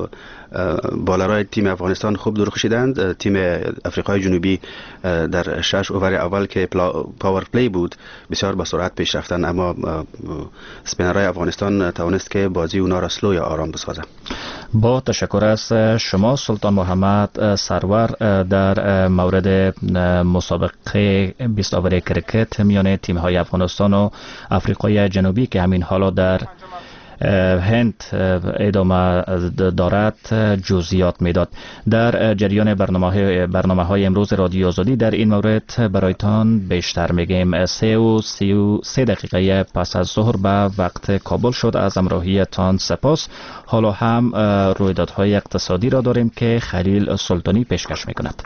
بالرای تیم افغانستان خوب درخشیدند. تیم افریقای جنوبی در شش اوور اول که پاور پلی بود بسیار با سرعت پیش رفتن، اما اسپینرای افغانستان توانست که بازی اونا را سلو یا آرام بسازه. با تشکر از شما سلطان محمد سرور در مورد مسابقه بیست آور کرکت میان تیم های افغانستان و افریقای جنوبی که همین حالا در هند ادامه دارد جزئیات میداد. در جریان برنامه برنامه های امروز رادیو آزادی در این مورد برایتان بیشتر میگیم. سه و سی و سه دقیقه پس از ظهر به وقت کابل شد. از همراهیتان سپاس. حالا هم رویدادهای اقتصادی را داریم که خلیل سلطانی پیشکش میکند.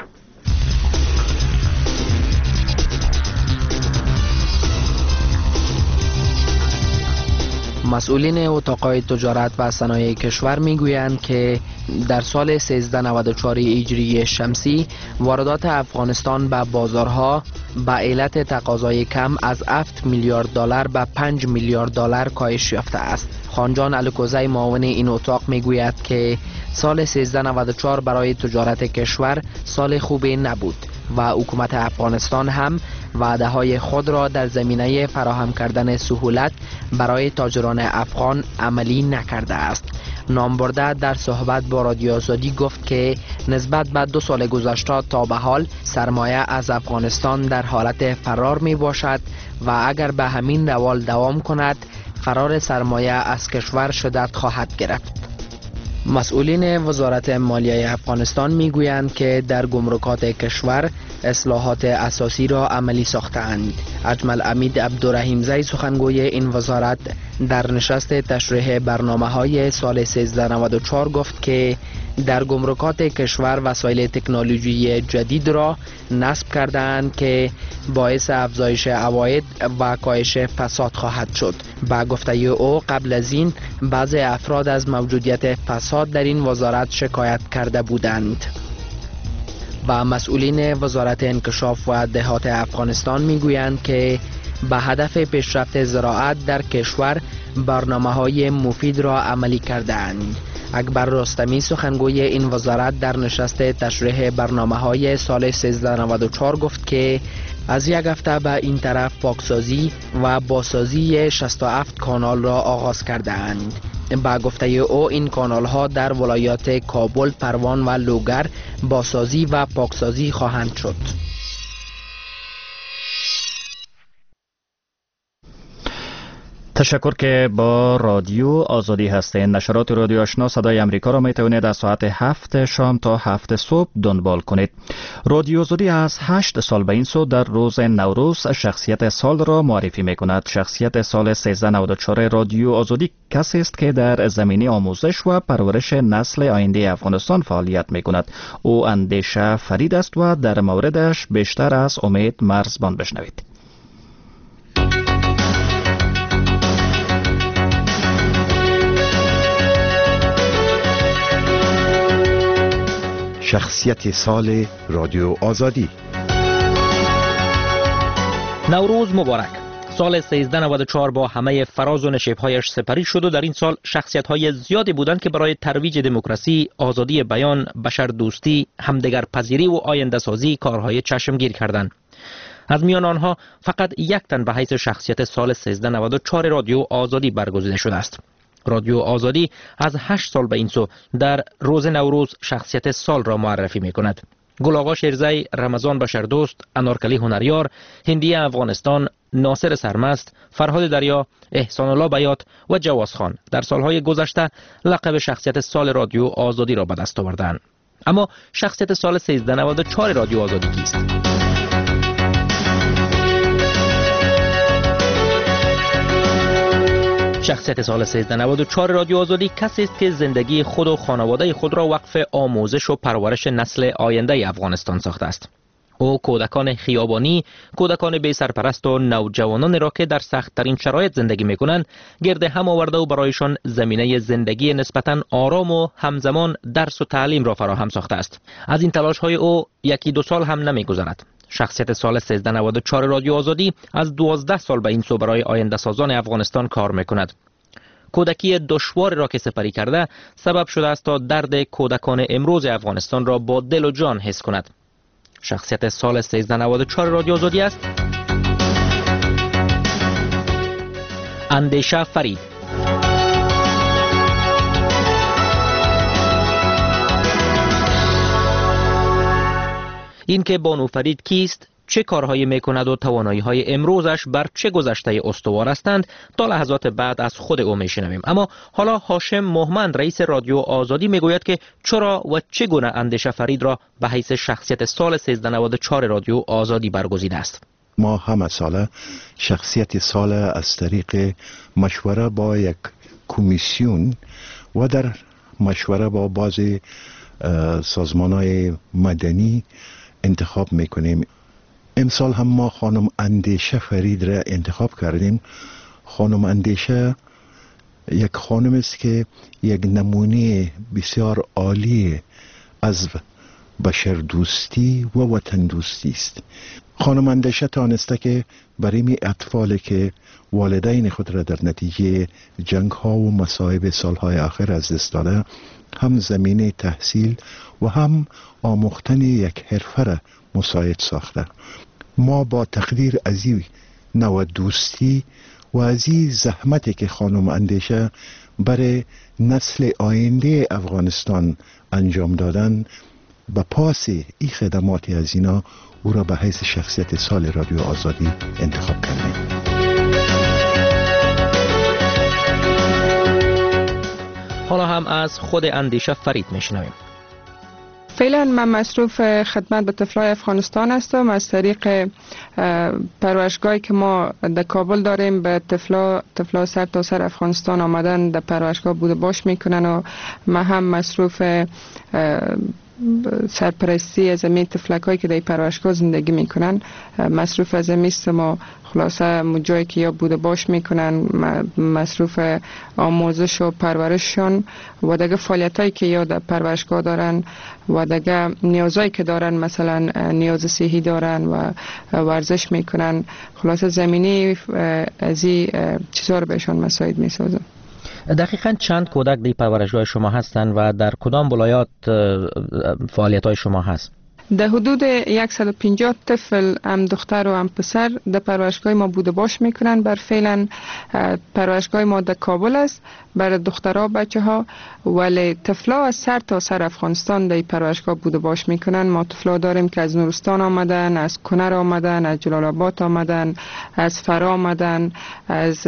مسئولین اتاقهای تجارت و صنایع کشور میگویند که در سال سیزده نود و چهار هجری شمسی واردات افغانستان به بازارها به علت تقاضای کم از هفت میلیارد دلار به پنج میلیارد دلار کاهش یافته است. خانجان الکوزی معاون این اتاق میگوید که سال سیزده نود و چهار برای تجارت کشور سال خوبی نبود و حکومت افغانستان هم وعده های خود را در زمینه فراهم کردن سهولت برای تاجران افغان عملی نکرده است. نامبرده در صحبت با رادیو آزادی گفت که نسبت به دو سال گذشته تا به حال سرمایه از افغانستان در حالت فرار می باشد و اگر به همین روال دوام کند فرار سرمایه از کشور شدت خواهد گرفت. مسئولین وزارت مالیه افغانستان میگویند که در گمرکات کشور اصلاحات اساسی را عملی ساختند. اجمل امید عبدالرحیم زی سخنگوی این وزارت در نشست تشریح برنامه‌های سال سیزده نود و چهار گفت که در گمرکات کشور وسایل تکنولوژی جدید را نصب کردند که باعث افزایش عواید و کاهش فساد خواهد شد. با گفته او قبل از این بعضی افراد از موجودیت فساد در این وزارت شکایت کرده بودند. و مسئولین وزارت انکشاف و دهات افغانستان میگویند که به هدف پیشرفت زراعت در کشور برنامه‌های مفید را عملی کردند. اکبر رستمی سخنگوی این وزارت در نشست تشریح برنامه‌های سال سیزده نود و چهار گفت که از یک هفته به این طرف پاکسازی و بازسازی شصت و هفت کانال را آغاز کردند. با گفته او این کانال ها در ولایات کابل، پروان و لوگر بازسازی و پاکسازی خواهند شد. تشکر که با رادیو آزادی هستین. نشرات رادیو آشنا صدای امریکا را می توانید از ساعت هفت شام تا هفت صبح دنبال کنید. رادیو آزادی از هشت سال به این سو در روز نوروز شخصیت سال را معرفی می کند. شخصیت سال سیزده نود و چهار رادیو آزادی کسی است که در زمینه آموزش و پرورش نسل آینده افغانستان فعالیت می کند. او اندیشه فرید است و در موردش بیشتر از امید مرزبان بشنوید. شخصیت سال رادیو آزادی. نوروز مبارک. سال سیزده نود و چهار با همه فراز و نشیب‌هایش سپری شد و در این سال شخصیت‌های زیادی بودند که برای ترویج دموکراسی، آزادی بیان، بشردوستی، همدیگر پذیری و آینده سازی کارهای چشمگیر کردند. از میان آنها فقط یک تن به حیث شخصیت سال سیزده نود و چهار رادیو آزادی برگزیده شده است. رادیو آزادی از هشت سال به این سو در روز نوروز شخصیت سال را معرفی می کند. گل آقا شیرزی، رمضان بشردوست، انارکلی هنریار، هندی افغانستان، ناصر سرمست، فرهاد دریا، احسان الله بیات و جواز خان در سالهای گذشته لقب شخصیت سال رادیو آزادی را به دست آوردند. اما شخصیت سال سیزده نود و چهار رادیو آزادی کیست؟ شخصیت سال سیزده نود و چهار رادیو آزادی کسی است که زندگی خود و خانواده خود را وقف آموزش و پرورش نسل آینده افغانستان ساخته است. او کودکان خیابانی، کودکان بی سرپرست و نوجوانان را که در سخت‌ترین شرایط زندگی می‌کنند، گرد هم آورده و برایشان زمینه زندگی نسبتاً آرام و همزمان درس و تعلیم را فراهم ساخته است. از این تلاش‌های او یکی دو سال هم نمی‌گذرد. شخصیت سال سیزده نود و چهار رادیو آزادی از دوازده سال به این سو برای آینده سازان افغانستان کار میکند. کودکی دشوار را که سپری کرده سبب شده است تا درد کودکان امروز افغانستان را با دل و جان حس کند. شخصیت سال سیزده نود و چهار رادیو آزادی است اندیشه فرید. این که بانو فرید کیست، چه کارهایی میکند و توانایی‌های امروزش بر چه گذشته استوار هستند تا لحظات بعد از خود او میشنویم. اما حالا هاشم مهمند رئیس رادیو آزادی میگوید که چرا و چگونه اندیشه فرید را به حیث شخصیت سال سیزده نود و چهار رادیو آزادی برگزیده است. ما همه ساله شخصیت سال از طریق مشوره با یک کمیسیون و در مشوره با بعضی سازمان‌های مدنی انتخاب میکنیم. امسال هم ما خانم اندیشه فرید را انتخاب کردیم. خانم اندیشه یک خانم است که یک نمونه بسیار عالی از بشردوستی و وطن دوستی است. خانم اندیشه تانسته که برای می اطفالی که والدین خود را در نتیجه جنگ ها و مصائب سالهای آخر از دست داده هم زمینه تحصیل و هم آموختن یک حرفه را مساعد ساخته. ما با تقدیر از این نوع دوستی و از این زحمتی که خانم اندیشه برای نسل آینده افغانستان انجام دادن، به پاس این خدمات از اینا او را به حیث شخصیت سال رادیو آزادی انتخاب کردیم. حالا هم از خود اندیشه فرید میشنویم. فعلا من مصروف خدمت به طفلای افغانستان هستم. از طریق پرورشگاهی که ما در کابل داریم به طفلا طفلا سر تا سر افغانستان آمدن در پرورشگاه بوده باش میکنن و من هم مصروف سرپرستی از این طفلک هایی که در پرورشگاه زندگی میکنن مصروف از این هستم و خلاصه جایی که یا بوده باش میکنن مصروف آموزش و پرورششون و دیگه فعالیت هایی که یا در پرورشگاه دارن و دیگه نیازهایی که دارن، مثلا نیاز صحی دارن و ورزش میکنن. خلاصه زمینی از این چیزها رو بهشون مساعد میسازم. دقیقاً چند کودک در پرورشگاه شما هستند و در کدام ولایات فعالیت های شما هست؟ در حدود صد و پنجاه طفل هم دختر و هم پسر در پرورشگاه ما بوده باش میکنن. بر فعلا پرورشگاه ما در کابل است برای دخترها بچه ها، ولی طفلا از سر تا سر افغانستان در پرورشگاه بوده باش میکنن. ما طفلا داریم که از نورستان آمدن، از کنر آمدن، از جلال آباد آمدن، از فرا آمدن، از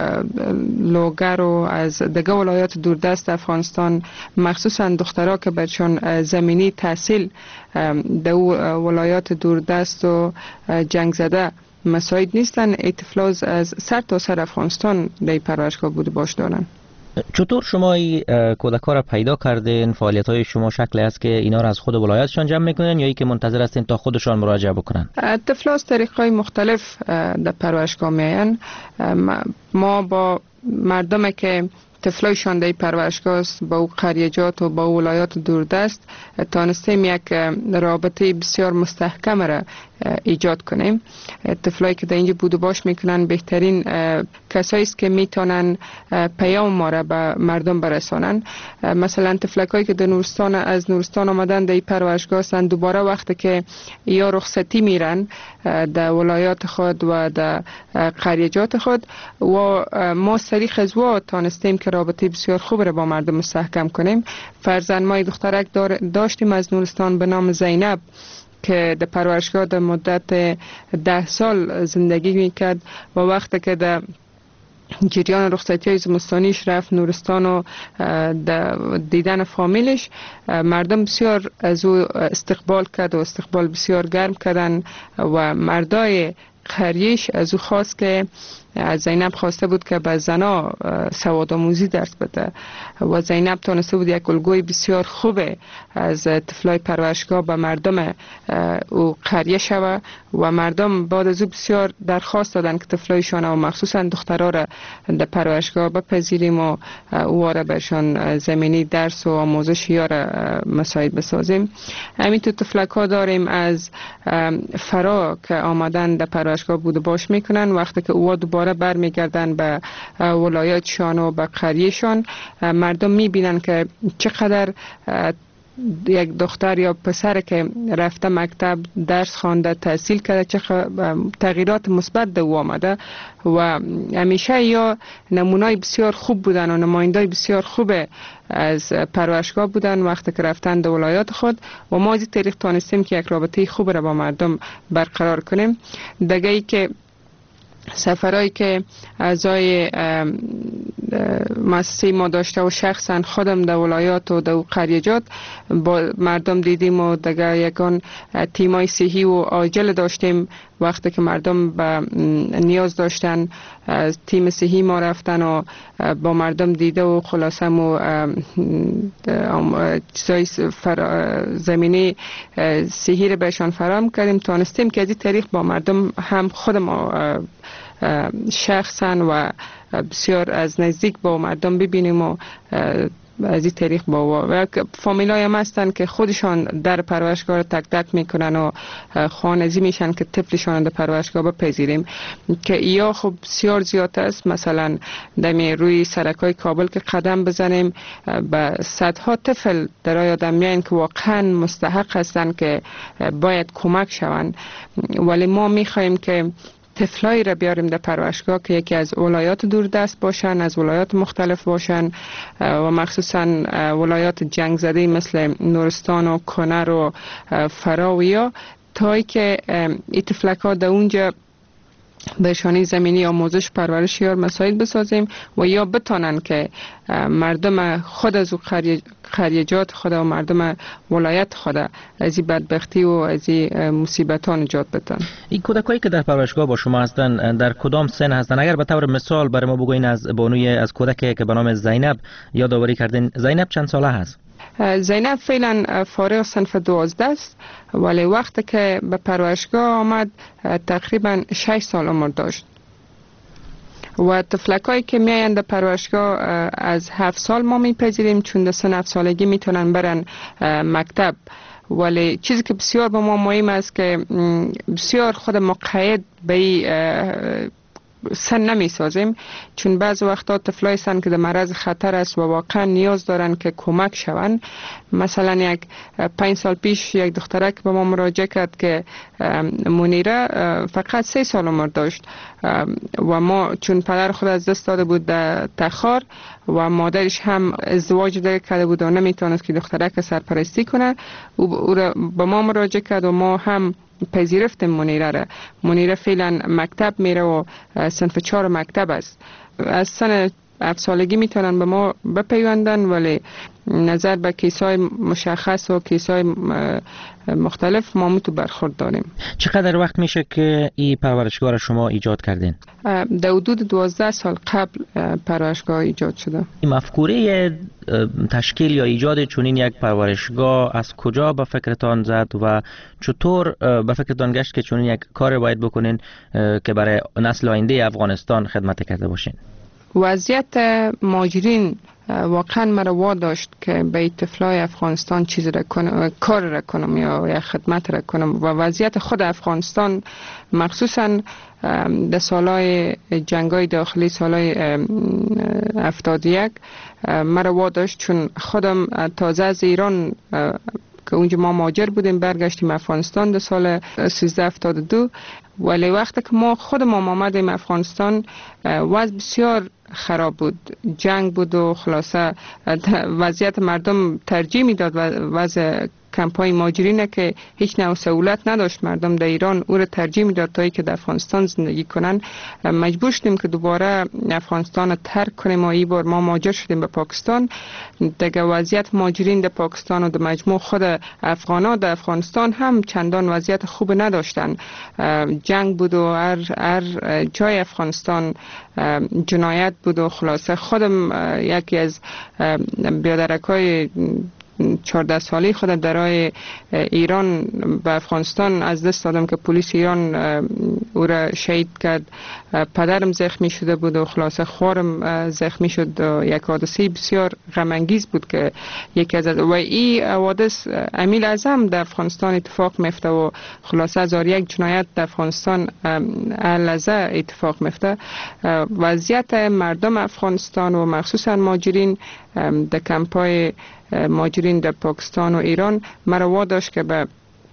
لوگر و از دیگه ولایات دوردست افغانستان، مخصوصا دخترها که برشان زمینی تحصیل در ولایات دوردست و جنگ زده مساعد نیستن. اطفالاز از سر تا سر افغانستان در پرورشگاه بوده باش دارن. چطور شما این کودک ها را پیدا کردین؟ فعالیت های شما شکلی است که اینا را از خود ولایتشان جمع میکنن یا ای که منتظر هستین تا خودشان مراجعه بکنن؟ طفلا از طریقای مختلف در پرورشگاه میاین. ما با مردمی که طفلایشان در پرورشگاه است با او قریجات و با او ولایات دوردست تانستیم یک رابطه بسیار مستحکم را ایجاد کنیم. طفلایی که در اینجا بوده باش میکنن بهترین کسایی است که میتونن پیام ما را به مردم برسانن. مثلا طفلکایی که در نورستان از نورستان آمدن در پرورشگاه هستند، دوباره وقتی که یا رخصتی میرن در ولایات خود و در قریجات خود و ما سریخ از وا تانستیم که رابطه بسیار خوب را با مردم مستحکم کنیم. فرزند ما دخترک داشتیم از نورستان به نام زینب که در پرورشگاه در مدت ده سال زندگی میکرد و وقتی که در جریان رخصتی های زمستانیش رفت نورستان و دیدن فامیلش، مردم بسیار از او استقبال کرد و استقبال بسیار گرم کردن و مردای خریش از او خواست که از زینب خواسته بود که به زنا سوادآموزی درس بده و زینب تونسته بود یک الگوی بسیار خوبه از طفلای پرورشگاه به مردم او قریه شوه و مردم بعد از او بسیار درخواست دادن که طفلایشان و مخصوصا دخترها را در پرورشگاه بپذیریم و او را برشان زمینی درس و آموزش یا را مساعد بسازیم. همینطور طفلک ها داریم از فرا که آمدن در پرورشگاه بوده باش میکنن. وقتی که او دوباره برمیگردن به ولایتشان و به قریهشان، مردم میبینن که چقدر یک دختر یا پسر که رفته مکتب درس خوانده تحصیل کرده چه تغییرات مثبت در او آمده و همیشه یا نمونای بسیار خوب بودن و نمایندای بسیار خوب از پرورشگاه بودن وقتی که رفتن در ولایات خود و ما از طریق تانستیم که یک رابطه خوب را با مردم برقرار کنیم. دیگه ای که سفرهایی که اعضای مؤسسه ما داشته و شخصا خودم در ولایات و در قریجات با مردم دیدیم و دیگه یکان تیمای صحی و عاجل داشتیم. وقتی که مردم به نیاز داشتن تیم صحی ما رفتن و با مردم دیده و خلاصه و چیزای زمینی صحی رو بهشان فراهم کردیم. تانستیم که از این طریق با مردم هم خود ما شخصا و بسیار از نزدیک با مردم ببینیم و از این طریق با و فامیلای هم هستن که خودشان در پرورشگاه تک تک میکنن و خانزی میشن که طفلشان در پرورشگاه بپذیریم که یا خب بسیار زیاد است. مثلا دمی روی سرکای کابل که قدم بزنیم به صدها طفل در آیادم میاین که واقعا مستحق هستن که باید کمک شوند، ولی ما میخوایم که طفلایی را بیاریم در پرورشگاه که یکی از ولایات دوردست باشن، از ولایات مختلف باشن و مخصوصا ولایات جنگ زده مثل نورستان و کنر و فراویا، تا که این طفلک ها در اونجا بهشانی زمینی آموزش پرورش یا مسائل بسازیم و یا بتانن که مردم خود از خریجات خود و مردم ولایت خود از این بدبختی و از این مصیبت ها نجات بدن. این کودکایی که در پرورشگاه با شما هستن در کدام سن هستن؟ اگر به طور مثال برای ما بگوین از بانوی از کودکی که به نام زینب یادآوری کردین، زینب چند ساله هست؟ زینب فعلا فارغ صنف دوازده است، ولی وقتی که به پرورشگاه آمد تقریبا شش سال عمر داشت و طفلکایی که میاین در پرورشگاه از هفت سال ما میپذیریم، چون در سن هفت سالگی میتونن برن مکتب. ولی چیزی که بسیار به ما مهم است که بسیار خود مقید به سن نمی سازیم، چون بعض وقتا طفلای هستند که در معرض خطر است و واقعا نیاز دارن که کمک شوند. مثلا یک پنج سال پیش یک دخترک به ما مراجعه کرد که منیره فقط سه سال عمر داشت و ما چون پدر خود از دست داده بود در تخار و مادرش هم ازدواج دیگه کرده بود و نمیتونست که دخترک سرپرستی کنه، او به ما مراجعه کرد و ما هم پذیرفتیم منیره را. منیره فعلا مکتب میره و صنف چهار مکتب است. از سن هفت سالگی میتونن به ما بپیوندن، ولی نظر به کیسای مشخص و کیسای مختلف ما متو برخورد داریم. چقدر وقت میشه که این پرورشگاه را شما ایجاد کردین؟ در حدود دوازده سال قبل پرورشگاه ایجاد شده. این مفکوره تشکیل یا ایجاد چنین یک پرورشگاه از کجا به فکرتان زد و چطور به فکرتان گشت که چنین یک کار باید بکنین که برای نسل آینده افغانستان خدمت کرده باشین؟ وضعیت مهاجرین واقعا مرا واداشت که به طفلای افغانستان چیز را کنم، کار را کنم یا یا خدمت را کنم و وضعیت خود افغانستان مخصوصا در سالهای جنگای داخلی سالهای هفتاد و یک مرا واداشت، چون خودم تازه از ایران که اونجا ما مهاجر بودیم برگشتیم افغانستان در سال سیزده هفتاد و دو، ولی وقتی که ما خود ما آمدیم افغانستان وضع بسیار خراب بود، جنگ بود و خلاصه وضعیت مردم ترجیح میداد وضع کمپای مهاجرینه که هیچ نوع سهولت نداشت مردم در ایران او را ترجیح میداد تا که در افغانستان زندگی کنن. مجبور شدیم که دوباره افغانستان را ترک کنیم و این بار ما مهاجر شدیم به پاکستان. دیگه وضعیت مهاجرین در پاکستان و در مجموع خود افغانا در افغانستان هم چندان وضعیت خوب نداشتن. جنگ بود و هر, هر جای افغانستان جنایت بود و خلاصه خودم یکی از بیادرکای چهارده سالی خود درای ایران به افغانستان از دست دادم که پلیس ایران او را شهید کرد. پدرم زخمی شده بود و خلاصه خوارم زخمی شد و یک حادثه بسیار غم انگیز بود که یکی از و این حوادث امیل اعظم در افغانستان اتفاق میفته و خلاصه هزار یک جنایت در افغانستان لحظه اتفاق میفته. وضعیت مردم افغانستان و مخصوصا مهاجرین در کمپای مهاجرین در پاکستان و ایران مرا واداشت که به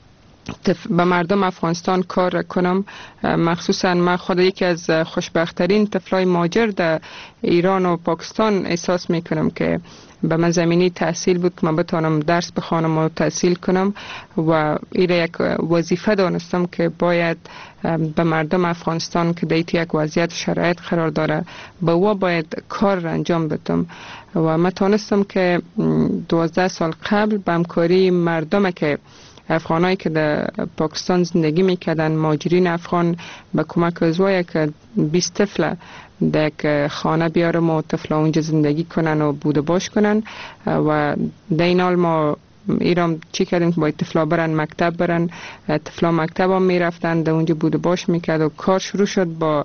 به مردم افغانستان کار کنم. مخصوصا من خود یکی از خوشبختترین طفلای مهاجر در ایران و پاکستان احساس میکنم که به من زمینی تحصیل بود که من بتانم درس بخوانم و تحصیل کنم و این یک وظیفه دانستم که باید به مردم افغانستان که دیت یک وضعیت شرایط قرار داره به او باید کار انجام بدم و من تانستم که دوازده سال قبل به همکاری مردم که افغانایی که در پاکستان زندگی میکردن مهاجرین افغان به کمک از وای که بیست طفل در یک خانه بیارم و طفل اونجا زندگی کنن و بود باش کنن و در این حال ما ایران چی کردیم که با طفلا برن مکتب برن، طفلا مکتب هم میرفتن، در اونجا بود و باش میکرد و کار شروع شد با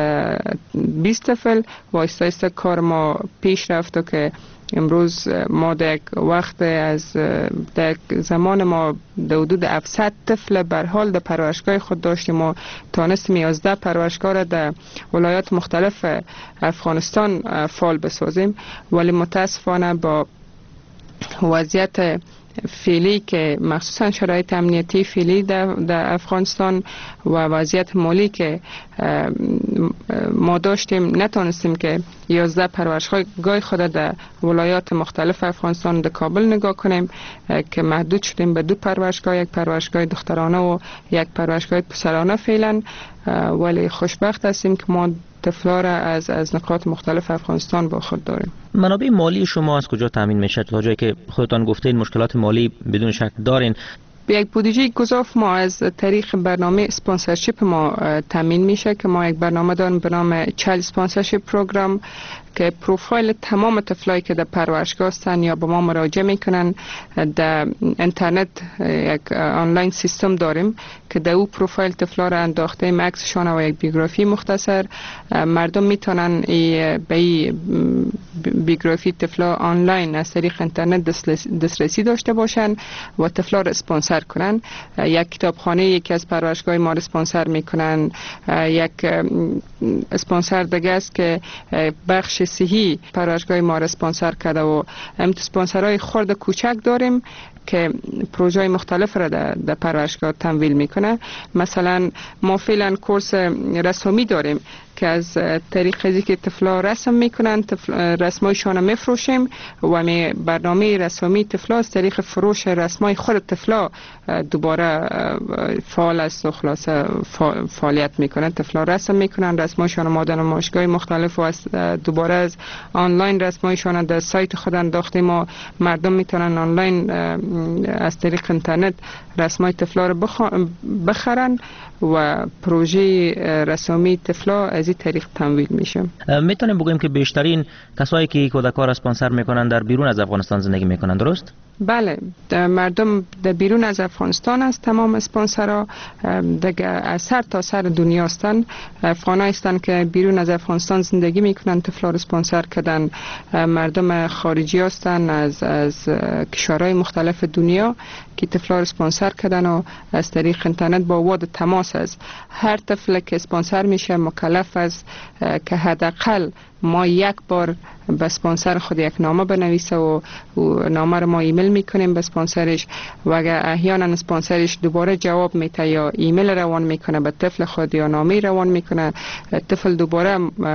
بیست طفل و آیسته آیسته کار ما پیش رفت و که امروز ما در یک وقت از در زمان ما در حدود هفتصد طفل به هر حال در پرورشگاه خود داشتیم. ما تانستیم یازده پرورشگاه را در ولایات مختلف افغانستان فعال بسازیم، ولی متاسفانه با وضعیت فعلی که مخصوصا شرایط امنیتی فعلی در افغانستان و وضعیت مالی که ما داشتیم نتونستیم که یازده پرورشگاه خود در ولایات مختلف افغانستان در کابل نگاه کنیم که محدود شدیم به دو پرورشگاه، یک پرورشگاه دخترانه و یک پرورشگاه پسرانه فعلا. ولی خوشبخت هستیم که ما طفلا را از از نقاط مختلف افغانستان با خود داریم. منابع مالی شما از کجا تامین میشه؟ تا جایی که خودتان گفتین مشکلات مالی بدون شک دارین. یک بودجه گزاف ما از طریق برنامه اسپانسرشیپ ما تامین میشه که ما یک برنامه داریم به نام چایلد اسپانسرشیپ پروگرام که پروفایل تمام طفلایی که در پرورشگاه هستند یا به ما مراجعه میکنن در اینترنت یک آنلاین سیستم داریم که در او پروفایل طفلا را انداخته عکسشان و یک بیوگرافی مختصر مردم میتونن به این بیوگرافی طفلا آنلاین از طریق اینترنت دسترسی داشته باشن و طفلا را اسپانسر کنن. یک کتابخانه یکی از پرورشگاه ما را اسپانسر میکنن، یک اسپانسر دیگه است که بخش صحی پرورشگاه ما را اسپانسر کرده و هم اسپانسرهای خرد کوچک داریم که پروژه مختلف را در, در پرورشگاه تمویل میکنه. مثلا ما فعلا کورس رسمی داریم که از طریق ازی که طفلا رسم میکنن رسمایشان میفروشیم و می برنامه رسمی طفلا از طریق فروش رسمای خود طفلا دوباره فعال است و خلاص فعالیت میکنن. طفلا رسم میکنن رسمایشان ما در نمایشگاه مختلف و دوباره از آنلاین رسمایشان در سایت خود انداختیم ما مردم میتونن آنلاین از طریق اینترنت رسمای طفلا رو بخرن و پروژه رسمی طفلا از این طریق تمویل میشه. میتونیم بگوییم که بیشترین کسایی که کودکان را اسپانسر میکنن در بیرون از افغانستان زندگی میکنن، درست؟ بله، مردم در بیرون از افغانستان است. تمام اسپانسرها دیگه از سر تا سر دنیا هستند. افغانایی هستند که بیرون از افغانستان زندگی میکنن طفلا را اسپانسر کردن. مردم خارجی هستند از از کشورهای مختلف دنیا که طفلا را اسپانسر کردن و از طریق اینترنت با واد تماس است. هر طفل که اسپانسر میشه مکلف است که حداقل ما یک بار به اسپانسر خود یک نامه بنویسه و, و نامه رو ما ایمیل میکنیم به اسپانسرش و اگر احیانا اسپانسرش دوباره جواب میده یا ایمیل روان میکنه به طفل خود یا نامه روان میکنه، طفل دوباره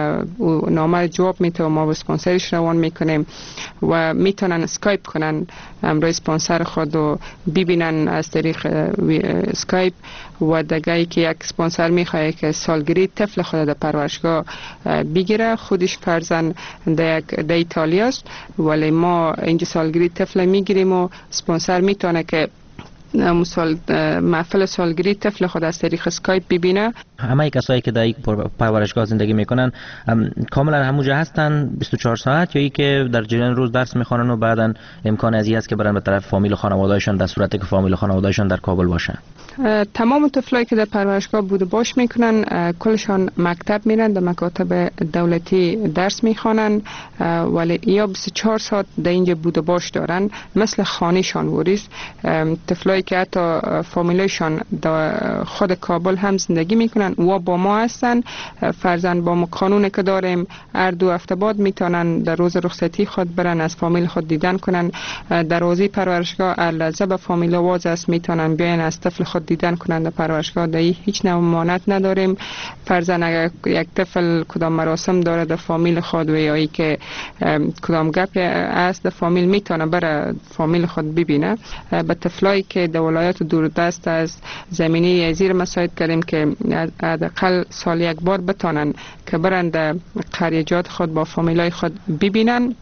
نامه جواب میده و ما به اسپانسرش روان میکنیم و میتونن اسکایپ کنن امروز اسپانسر خود و ببینن از طریق اسکایپ. و دیگه که یک اسپانسر میخواد که سالگیری طفل خود در پرورشگاه بگیره، خودش فرزن در ایتالیا است ولی ما اینجا سالگیری طفل میگیریم و اسپانسر میتونه که مثال محفل سالگیری طفل خود از طریق اسکایپ ببینه. همه کسایی که در پرورشگاه زندگی میکنن کاملا همونجا هستن بیست و چهار ساعت یا ای که در جریان روز درس میخوانن و بعدن امکان ازی هست که برن به طرف فامیل و خانواده‌شان در صورتی که فامیل و خانواده‌شان در کابل باشن؟ تمام طفلایی که در پرورشگاه بود باش میکنن کلشان مکتب میرن، در مکاتب دولتی درس میخوانن ولی یا بیست و چهار ساعت در اینجا بود باش دارن مثل خانهشان وریست. طفلایی که حتی فامیلشان در خود کابل هم زندگی میکنن و با ما هستن، فرزند با ما قانون که داریم هر دو هفته بعد میتونن در روز رخصتی خود برن از فامیل خود دیدن کنن. در روزی پرورشگاه هر لحظه به فامیل واز است میتونن بیاین از طفل خود دیدن کنن. در پرورشگاه در هیچ نوع مانعت نداریم. فرزند اگر یک طفل کدام مراسم داره در فامیل خود و یا ای که کدام گپ است در فامیل میتونه بره فامیل خود ببینه. به طفلایی که در ولایات دوردست از زمینه زیر مساعد کردیم که حداقل سال یک بار بتانن که برن در قریجات خود با فامیلای خود ببینن.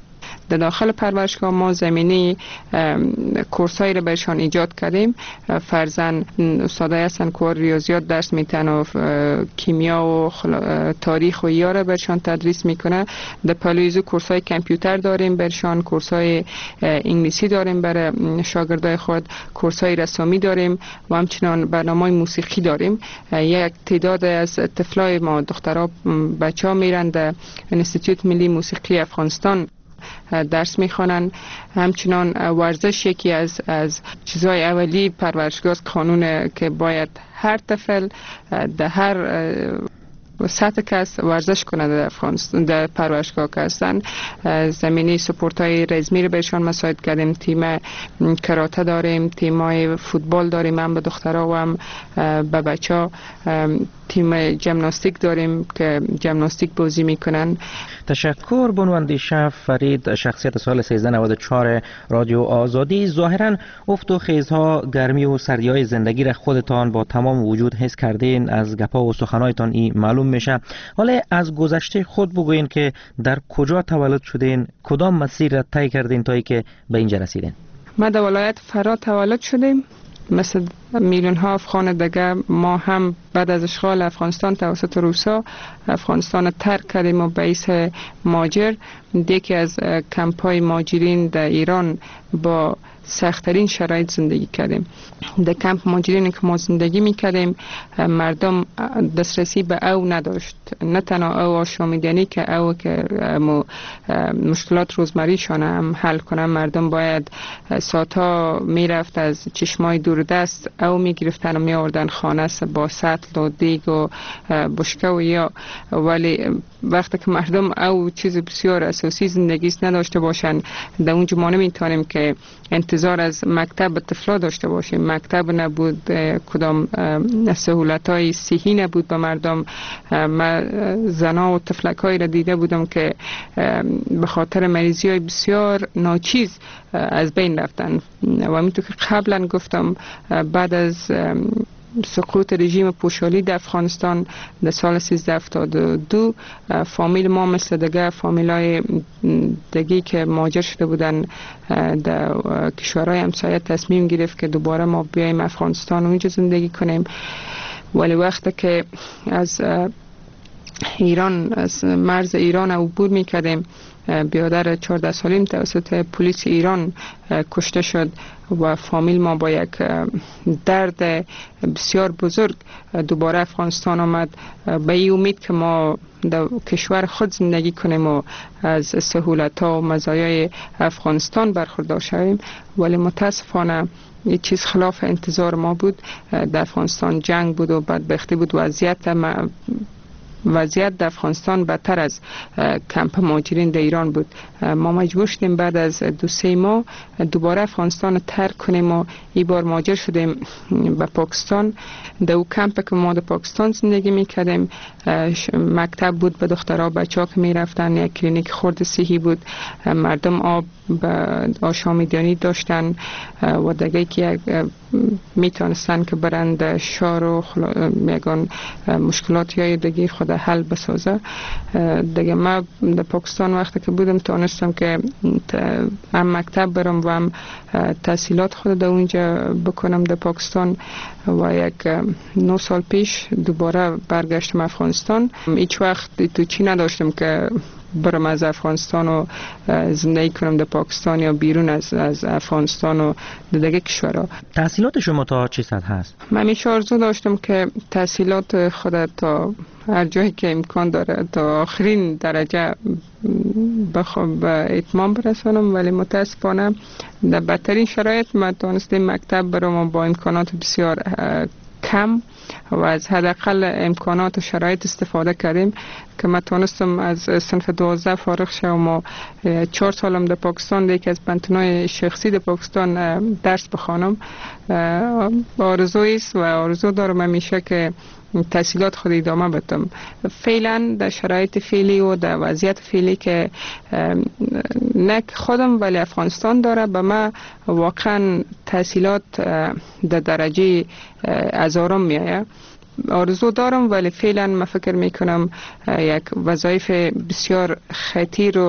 در داخل پرورشگاه ما زمینی کورسایی را برشان ایجاد کردیم. فرزن استادای هستن که ریاضیات درس میتن و کیمیا و تاریخ و یا را برشان تدریس میکنه. در پلویزو کورسای کامپیوتر داریم برشان، کورسای انگلیسی داریم برای شاگردای خود، کورسای رسامی داریم و همچنان برنامه موسیقی داریم. یک تعداد از طفلای ما دخترها بچه ها میرن در انستیتوت ملی موسیقی افغانستان درس میخوانند. همچنان ورزش یکی از از چیزهای اولی پرورشگاه قانون که باید هر طفل در هر سطح کس ورزش کنه در افغانستان در پرورشگاه که هستن. زمینی سپورت های رزمی رو بهشان مساعد کردیم. تیم کراته داریم، تیم های فوتبال داریم، هم به دخترها و هم به بچه ها. تیم جمناستیک داریم که جمناستیک بازی میکنن. تشکر بنواندیشه فرید، شخصیت سال سیزده نود و چهار رادیو آزادی. ظاهرا افت و خیزها، گرمی و سردی های زندگی را خودتان با تمام وجود حس کردین. از گپا و سخنایتان این معلوم میشه. حالا از گذشته خود بگوین که در کجا تولد شدین، کدام مسیر را طی کردین تا که به اینجا رسیدین؟ ما در ولایت فرا تولد شدیم. مثل میلیون ها افغان دیگه ما هم بعد از اشغال افغانستان توسط روسا افغانستان ترک کردیم و به حیث ماجر یکی از کمپ‌های ماجرین در ایران با سخت‌ترین شرایط زندگی کردیم. در کمپ ماجرین که ما زندگی می‌کردیم مردم دسترسی به او نداشت. نه تنها او آشامیدنی که او که مشکلات روزمریشان هم حل کنن، مردم باید ساعتها میرفت از چشمای دوردست او میگرفتن و میآوردن خانه با سطل و دیگ و بشکه و یا. ولی وقتی که مردم او چیز بسیار اساسی زندگی نداشته باشن، در اونجا ما نمیتونیم که انتظار از مکتب طفلا داشته باشیم. مکتب نبود، کدام سهولت‌های صحی نبود به مردم. من زنا و تفلک‌هایی را دیده بودم که به خاطر مریضی‌های بسیار ناچیز از بین رفتن. و همینطور که قبلا گفتم بعد از سقوط رژیم پوشالی در افغانستان در سال سیزده هفتاد و دو فامیل ما مثل دیگه فامیلای دیگی که مهاجر شده بودن در کشورهای همسایه تصمیم گرفت که دوباره ما بیایم افغانستان و اینجا زندگی کنیم. ولی وقتی که از ایران از مرز ایران عبور میکردیم، برادر چهارده سالیم توسط پلیس ایران کشته شد و فامیل ما با یک درد بسیار بزرگ دوباره افغانستان آمد به این امید که ما در کشور خود زندگی کنیم و از سهولت‌ها و مزایای افغانستان برخوردار شویم. ولی متاسفانه یه چیز خلاف انتظار ما بود. در افغانستان جنگ بود و بدبختی بود. وضعیت ما وضعیت در افغانستان بدتر از کمپ مهاجرین در ایران بود. ما مجبور شدیم بعد از دو سه ماه دوباره افغانستان ترک کنیم و این بار مهاجر شدیم به پاکستان. در او کمپ که ما در پاکستان زندگی میکردیم مکتب بود به دخترها بچه ها که میرفتن، یک کلینیک خرد صحی بود، مردم آب آشامیدنی داشتن و دیگه که میتونستن که برند شار و میگن مشکلات های دیگه خود حل بسازه. دیگه ما در پاکستان وقتی که بودم تونستم که هم مکتب برم و هم تحصیلات خود در اونجا بکنم در پاکستان و یک نه سال پیش دوباره برگشتم افغانستان. هیچ وقت تو چی نداشتم که برم از افغانستان و زندگی کنم در پاکستان یا بیرون از از افغانستان و دیگه کشورها. تحصیلات شما تا چه سطح هست؟ من همیشه آرزو داشتم که تحصیلات خودت تا هر جایی که امکان داره تا آخرین درجه بخوام به اتمام برسانم، ولی متاسفانه در بدترین شرایط من تونستم مکتب برم و با امکانات بسیار کم و از حداقل امکانات و شرایط استفاده کردیم که من تونستم از صنف دوازده فارغ شدم و چهار سالم در پاکستان در یکی از پنتونای شخصی در پاکستان درس بخوانم. آرزویی است و آرزو دارم همیشه که تحصیلات خود ادامه بدم. فعلا در شرایط فعلی و در وضعیت فعلی که نه خودم ولی افغانستان داره به ما واقعا تحصیلات در درجه هزارم میایه. آرزو دارم ولی فعلا من فکر میکنم یک وظایف بسیار خطیر و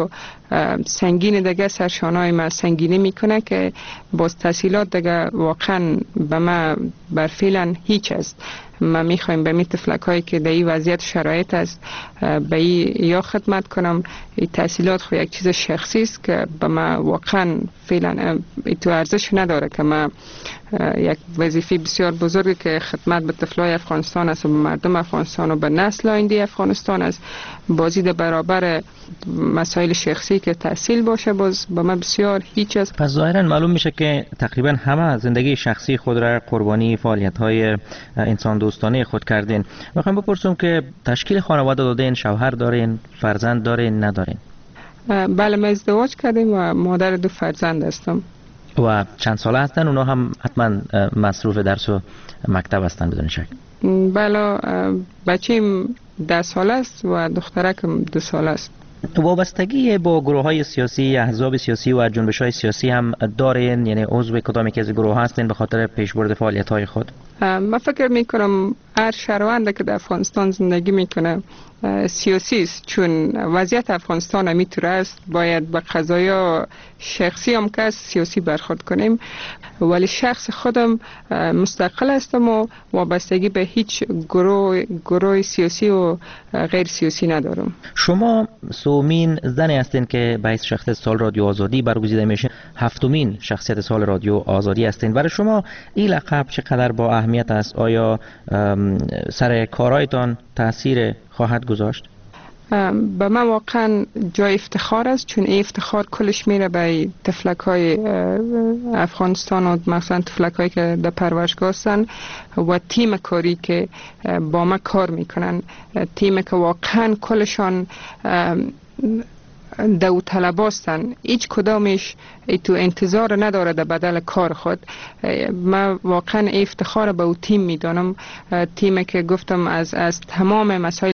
سنگین دیگه سرشانهای ما سنگینی میکنه که باز تحصیلات دیگه واقعا به ما بر فعلا هیچ است. ما میخوایم به می تفلک هایی که در این وضعیت شرایط است به این یا خدمت کنم. این تحصیلات خو یک چیز شخصی است که به ما واقعا فعلا تو ارزش نداره که ما یک وظیفه بسیار بزرگی که خدمت به طفلای افغانستان است و به مردم افغانستان و به نسل آینده افغانستان است، بازی در برابر مسائل شخصی که تحصیل باشه باز به ما بسیار هیچ است. پس ظاهرا معلوم میشه که تقریبا همه زندگی شخصی خود را قربانی فعالیت های انسان دوستانه خود کردین. میخوام بپرسم که تشکیل خانواده دادین، شوهر دارین، فرزند دارین، ندارین؟ بله ما ازدواج کردیم و مادر دو فرزند هستم. و چند ساله هستن؟ اونا هم حتما مصروف درس و مکتب هستن بدون شک. بله بچیم ده ساله است و دخترکم دو ساله است. وابستگی با گروه های سیاسی، احزاب سیاسی و جنبش های سیاسی هم دارین؟ یعنی عضو کدام یک از گروه هستین به خاطر پیشبرد فعالیت های خود؟ من فکر میکنم هر شهروند که در افغانستان زندگی میکنه سیاسی است، چون وضعیت افغانستان همیطور است. باید به قضایا شخصی هم که سیاسی برخورد کنیم، ولی شخص خودم مستقل هستم و وابستگی به هیچ گروه گروه سیاسی و غیر سیاسی ندارم. شما سومین زنی هستین که به حیث شخصیت سال رادیو آزادی برگزیده میشه، هفتمین شخصیت سال رادیو آزادی هستین. برای شما این لقب چقدر با اهمیت است؟ آیا سر کارهایتان تاثیر خواهد گذاشت؟ به من واقعا جای افتخار است، چون این افتخار کلش میره به تفلک های افغانستان و مثلا تفلک هایی که در پرورشگاه هستن و تیم کاری که با ما کار میکنن، تیم که واقعا کلشان داوطلب هستن، هیچ کدامش تو انتظار نداره در بدل کار خود. من واقعا افتخار به او تیم میدانم، تیمی که گفتم از از تمام مسائل